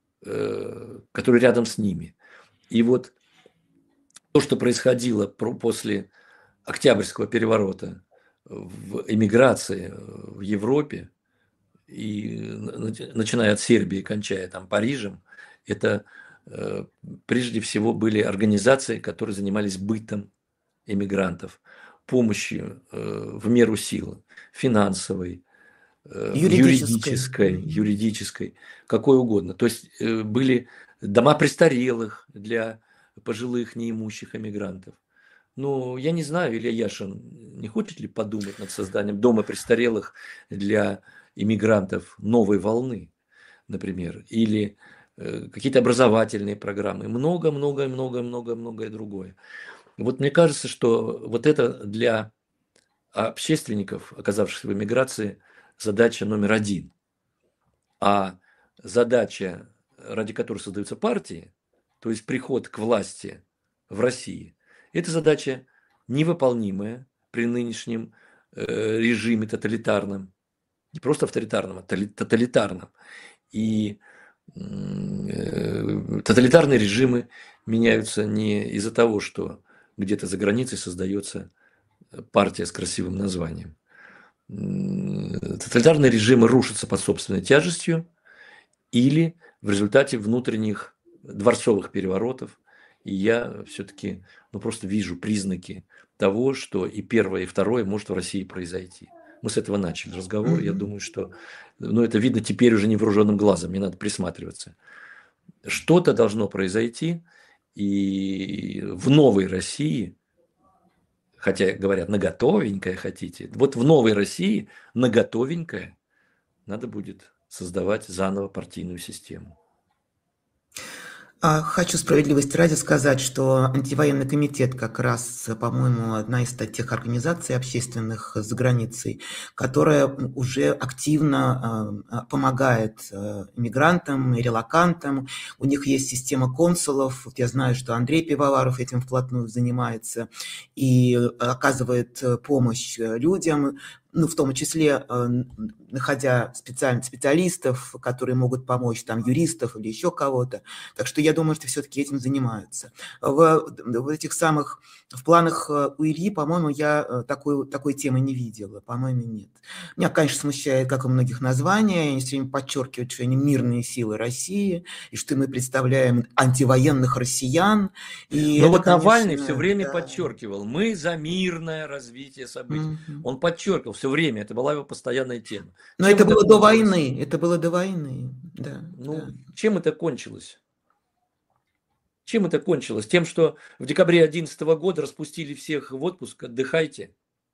э, которые рядом с ними. И вот то, что происходило после Октябрьского переворота в эмиграции в Европе, и начиная от Сербии, кончая там Парижем, это э, прежде всего были организации, которые занимались бытом эмигрантов, помощью э, в меру сил, финансовой, э, Юридической. юридической, юридической, какой угодно. То есть э, были дома престарелых для пожилых неимущих эмигрантов. Ну, я не знаю, Илья Яшин не хочет ли подумать над созданием дома престарелых для иммигрантов новой волны, например, или какие-то образовательные программы, много-много-много-много-многое другое. Вот мне кажется, что вот это для общественников, оказавшихся в эмиграции, задача номер один. А задача, ради которой создаются партии, то есть приход к власти в России, это задача невыполнимая при нынешнем э, режиме тоталитарном, не просто авторитарном, а тоталитарном. И э, тоталитарные режимы меняются не из-за того, что где-то за границей создается партия с красивым названием. Тоталитарные режимы рушатся под собственной тяжестью или в результате внутренних дворцовых переворотов. И я все-таки ну, просто вижу признаки того, что и первое, и второе может в России произойти. Мы с этого начали разговор. Mm-hmm. Я думаю, что ну, это видно теперь уже невооруженным глазом. Не надо присматриваться. Что-то должно произойти. И в новой России, хотя говорят, наготовенькое хотите, вот в новой России наготовенькое надо будет создавать заново партийную систему. Хочу справедливости ради сказать, что антивоенный комитет как раз, по-моему, одна из тех организаций общественных за границей, которая уже активно помогает иммигрантам и релокантам. У них есть система консулов. Я знаю, что Андрей Пивоваров этим вплотную занимается и оказывает помощь людям, ну, в том числе, находя специальных специалистов, которые могут помочь, там, юристов или еще кого-то. Так что я думаю, что все-таки этим занимаются. В, в этих самых, в планах у Ильи, по-моему, я такой, такой темы не видела. По-моему, нет. Меня, конечно, смущает, как у многих, названия. Они все время подчеркивают, что они мирные силы России, и что мы представляем антивоенных россиян. И Но это, вот конечно, Навальный все время да. подчеркивал, мы за мирное развитие событий. Mm-hmm. Он подчеркивал все время, это была его постоянная тема. Но чем это было кончилось? до войны, это было до войны, да. Ну, да. чем это кончилось? Чем это кончилось? Тем, что в декабре две тысячи одиннадцатого года распустили всех в отпуск, отдыхайте.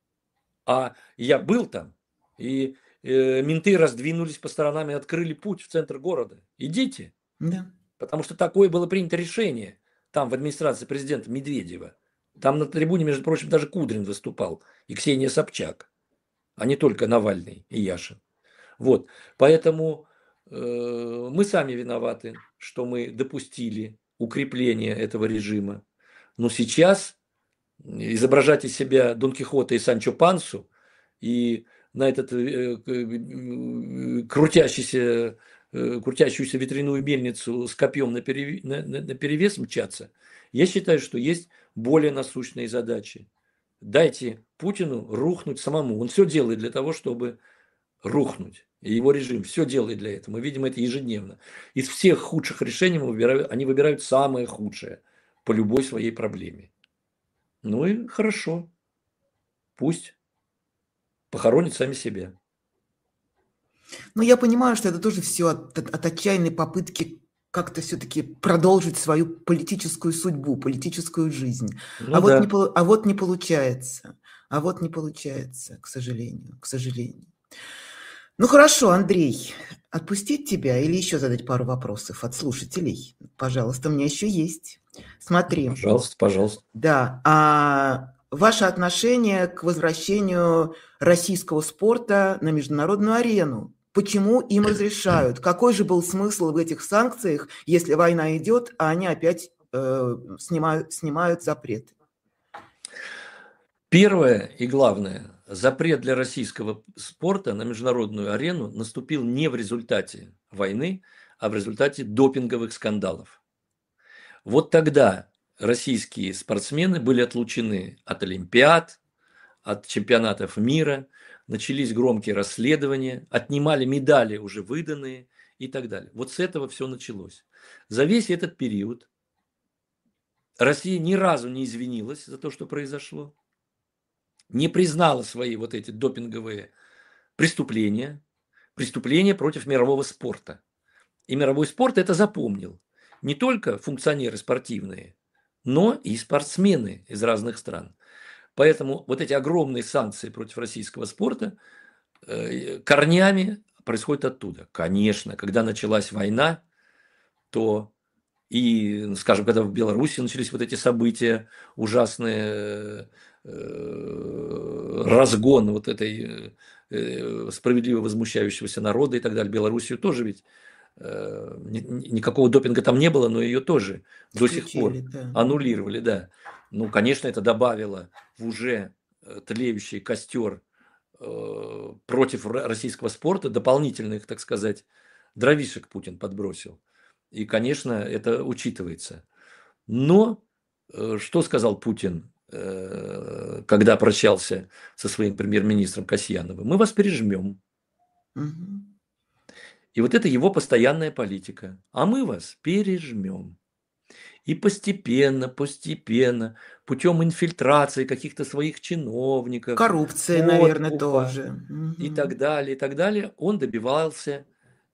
А я был там, и э, менты раздвинулись по сторонам и открыли путь в центр города. Идите. Да. Потому что такое было принято решение там в администрации президента Медведева. Там на трибуне, между прочим, даже Кудрин выступал и Ксения Собчак, а не только Навальный и Яшин. Вот, поэтому э, мы сами виноваты, что мы допустили укрепление этого режима. Но сейчас изображать из себя Дон Кихота и Санчо Пансу и на этот э, э, крутящийся, э, крутящуюся ветряную мельницу с копьем наперевес, на, на, на перевес мчаться, я считаю, что есть более насущные задачи. Дайте Путину рухнуть самому. Он все делает для того, чтобы рухнуть. И его режим все делает для этого. Мы видим это ежедневно. Из всех худших решений мы выбираем, они выбирают самое худшее по любой своей проблеме. Ну и хорошо. Пусть похоронят сами себя. Ну, я понимаю, что это тоже все от, от, от отчаянной попытки как-то все-таки продолжить свою политическую судьбу, политическую жизнь. Ну а, да. вот не, а вот не получается. А вот не получается, к сожалению, к сожалению. Ну хорошо, Андрей, отпустить тебя или еще задать пару вопросов от слушателей? Пожалуйста, у меня еще есть. Смотри. Пожалуйста, пожалуйста. Да. А ваше отношение к возвращению российского спорта на международную арену? Почему им разрешают? Какой же был смысл в этих санкциях, если война идет, а они опять э, снимают, снимают запреты? Первое и главное, запрет для российского спорта на международную арену наступил не в результате войны, а в результате допинговых скандалов. Вот тогда российские спортсмены были отлучены от олимпиад, от чемпионатов мира, начались громкие расследования, отнимали медали уже выданные и так далее. Вот с этого все началось. За весь этот период Россия ни разу не извинилась за то, что произошло, не признала свои вот эти допинговые преступления, преступления против мирового спорта. И мировой спорт это запомнил. Не только функционеры спортивные, но и спортсмены из разных стран. Поэтому вот эти огромные санкции против российского спорта э, корнями происходят оттуда. Конечно, когда началась война, то и, скажем, когда в Беларуси начались вот эти события, ужасные, э, разгон вот этой э, справедливо возмущающегося народа и так далее, Белоруссию тоже ведь э, ни- ни- никакого допинга там не было, но ее тоже до сих Исключили, пор да. аннулировали, да. Ну, конечно, это добавило в уже э, тлеющий костер э, против ро- российского спорта дополнительных, так сказать, дровишек Путин подбросил. И, конечно, это учитывается. Но э, что сказал Путин, э, когда прощался со своим премьер-министром Касьяновым? Мы вас пережмем. Мгм. И вот это его постоянная политика. А мы вас пережмем. И постепенно, постепенно, путем инфильтрации каких-то своих чиновников, Коррупция, наверное, подкупа тоже. и Мгм. так далее, и так далее, он добивался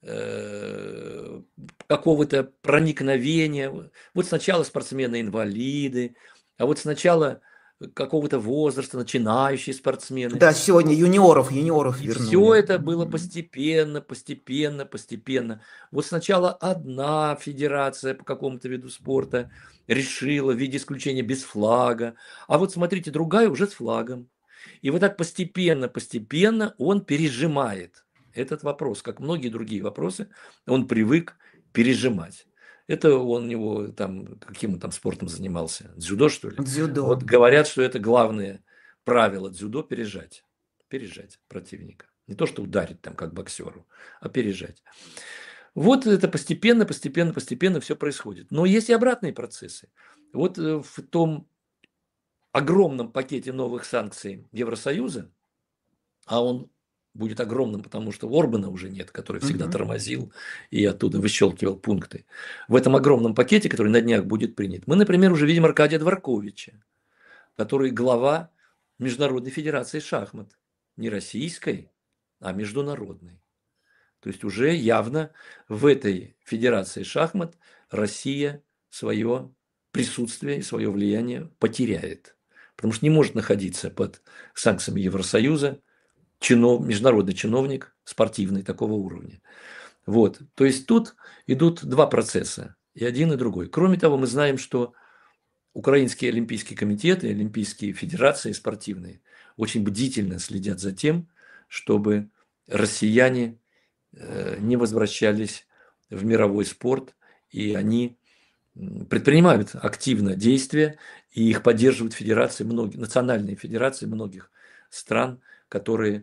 э, какого-то проникновения. Вот сначала спортсмены-инвалиды, а вот сначала какого-то возраста, начинающие спортсмены. Да, сегодня юниоров, юниоров И все вернули. это было Мгм. постепенно, постепенно, постепенно. Вот сначала одна федерация по какому-то виду спорта решила в виде исключения без флага, а вот смотрите, другая уже с флагом. И вот так постепенно, постепенно он пережимает этот вопрос, как многие другие вопросы, он привык пережимать. Это он у него там, каким он там спортом занимался? Дзюдо, что ли? Дзюдо. Вот говорят, что это главное правило дзюдо – пережать. Пережать противника. Не то, что ударить там, как боксеру, а пережать. Вот это постепенно, постепенно, постепенно все происходит. Но есть и обратные процессы. Вот э, в том огромном пакете новых санкций Евросоюза, а он будет огромным, потому что Орбана уже нет, который всегда Мгм. тормозил и оттуда выщелкивал пункты. В этом огромном пакете, который на днях будет принят, мы, например, уже видим Аркадия Дворковича, который глава Международной федерации шахмат. Не российской, а международной. То есть уже явно в этой федерации шахмат Россия свое присутствие и свое влияние потеряет. Потому что не может находиться под санкциями Евросоюза чинов, международный чиновник спортивный такого уровня. Вот. То есть тут идут два процесса, и один, и другой. Кроме того, мы знаем, что украинские олимпийские комитеты, олимпийские федерации спортивные очень бдительно следят за тем, чтобы россияне э, не возвращались в мировой спорт, и они предпринимают активно действия, и их поддерживают федерации, многие, национальные федерации многих стран, которые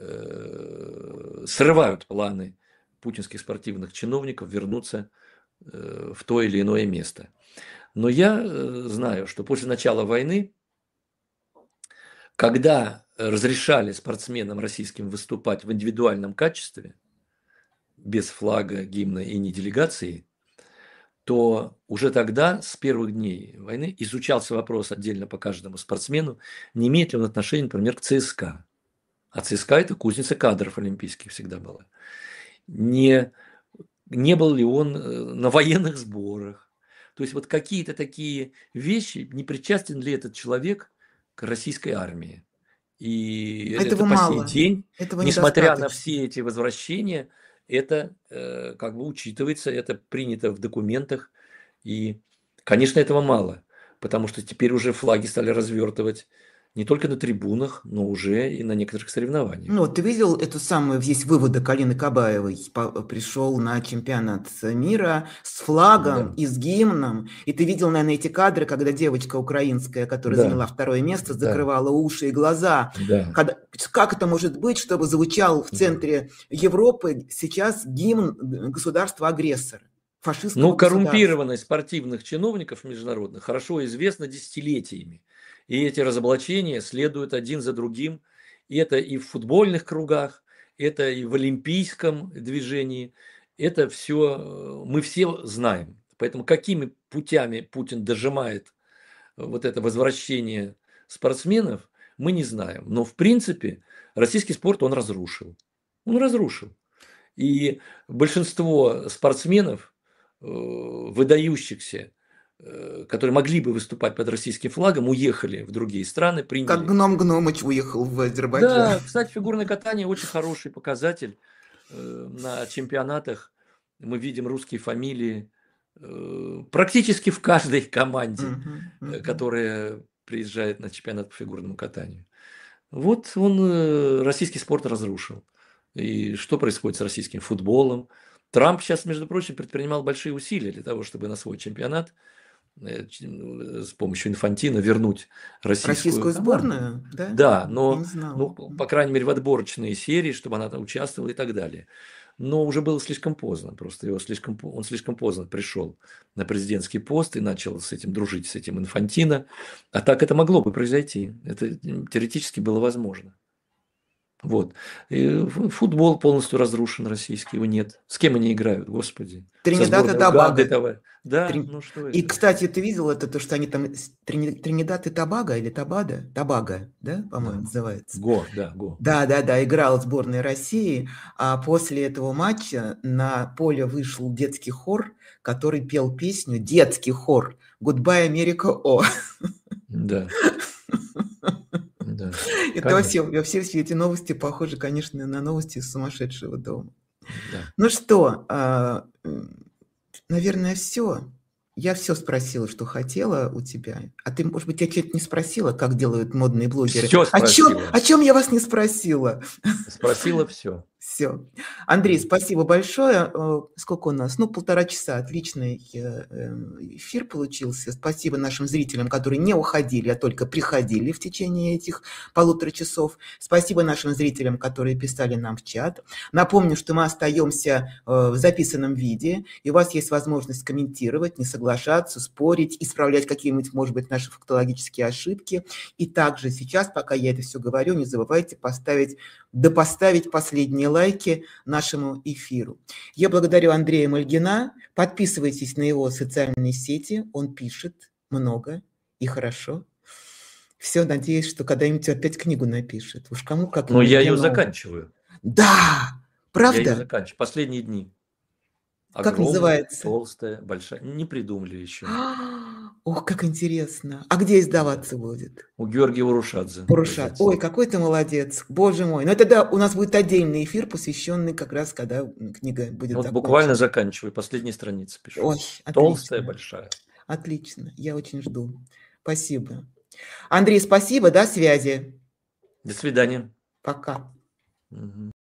э, срывают планы путинских спортивных чиновников вернуться э, в то или иное место. Но я э, знаю, что после начала войны, когда разрешали спортсменам российским выступать в индивидуальном качестве, без флага, гимна и не делегации, то уже тогда, с первых дней войны, изучался вопрос отдельно по каждому спортсмену, не имеет ли он отношения, например, к ЦСКА. А ЦСКА – это кузница кадров олимпийских всегда была. Не, не был ли он э, на военных сборах. То есть вот какие-то такие вещи, не причастен ли этот человек к российской армии. И это Этого по сей мало. день, Этого несмотря на недостаточно. все эти возвращения, это э, как бы учитывается, это принято в документах. И, конечно, этого мало, потому что теперь уже флаги стали развертывать не только на трибунах, но уже и на некоторых соревнованиях. Ну, вот ты видел эту самую, здесь выводок Алины Кабаевой, по- пришел на чемпионат мира с флагом Да, и с гимном, и ты видел, наверное, эти кадры, когда девочка украинская, которая да, заняла второе место, да, закрывала уши и глаза. да. Когда- как это может быть, чтобы звучал в Да. центре Европы сейчас гимн государства-агрессора, фашистского Ну, государства? коррумпированность спортивных чиновников международных хорошо известна десятилетиями. И эти разоблачения следуют один за другим. И это и в футбольных кругах, это и в олимпийском движении. Это все мы все знаем. Поэтому какими путями Путин дожимает вот это возвращение спортсменов, мы не знаем. Но, в принципе, российский спорт он разрушил. Он разрушил. И большинство спортсменов, э, выдающихся, э, которые могли бы выступать под российским флагом, уехали в другие страны, Как приняли. гном Гномыч уехал в Азербайджан. Да, кстати, фигурное катание очень хороший показатель. Э, На чемпионатах мы видим русские фамилии э, практически в каждой команде, Мгм, э, мгм. которая приезжает на чемпионат по фигурному катанию. Вот он э, российский спорт разрушил. И что происходит с российским футболом? Трамп сейчас, между прочим, предпринимал большие усилия для того, чтобы на свой чемпионат э, ч- э, с помощью инфантина вернуть российскую Российскую команду. сборную, да? Да, Я но, не знала. ну, по крайней мере, в отборочные серии, чтобы она там участвовала и так далее. Но уже было слишком поздно, просто его слишком, по- он слишком поздно пришел на президентский пост и начал с этим дружить, с этим инфантино. А так это могло бы произойти. Это м, теоретически было возможно. Вот. И ф- футбол полностью разрушен российский, его нет. С кем они играют, господи? Со Тринидад и сборной Уганды, Тобаго. давай. Да, Трин- ну что И, это? кстати, ты видел это, то, что они там с- Трини- Тринидад и Тобаго или Тобада? Тобаго, да, по-моему, Да. называется. Го, да, го. Да, да, да, играла сборная России, а после этого матча на поле вышел детский хор, который пел песню, детский хор «Goodbye, Америка, о». Да, да, Это во конечно, всем, во все, все эти новости похожи, конечно, на новости из сумасшедшего дома. да. Ну что, а, м, наверное, все. Я все спросила, что хотела у тебя. А ты, может быть, я что-то не спросила, как делают модные блогеры? Все О чем, спросила. о чем я вас не спросила? Спросила все. Все. Андрей, спасибо большое. Э, Сколько у нас? Ну, полтора часа. Отличный э, э, эфир получился. Спасибо нашим зрителям, которые не уходили, а только приходили в течение этих полутора часов. Спасибо нашим зрителям, которые писали нам в чат. Напомню, что мы остаемся э, в записанном виде, и у вас есть возможность комментировать, не соглашаться, спорить, исправлять какие-нибудь, может быть, наши фактологические ошибки. И также сейчас, пока я это все говорю, не забывайте поставить да поставить последние лайки нашему эфиру. Я благодарю Андрея Мальгина. Подписывайтесь на его социальные сети. Он пишет много и хорошо. Все, надеюсь, что когда-нибудь опять книгу напишет. Уж кому, как не Но я ее Мальгину. заканчиваю. Да, Я ее правда? заканчиваю. Последние дни. Как Огромная, называется? толстая, большая. Не придумали еще. Ох, как интересно. А где Да. издаваться будет? У Георгия Урушадзе в Порушат. Ой, издательстве. какой ты молодец. Боже мой. Но тогда у нас будет отдельный эфир, посвященный как раз, когда книга будет Вот буквально закончена. заканчиваю. Последние страницы пишу. Ой, Толстая, отлично. большая. Отлично. Я очень жду. Спасибо. Андрей, спасибо. До связи. До свидания. Пока. Мгм.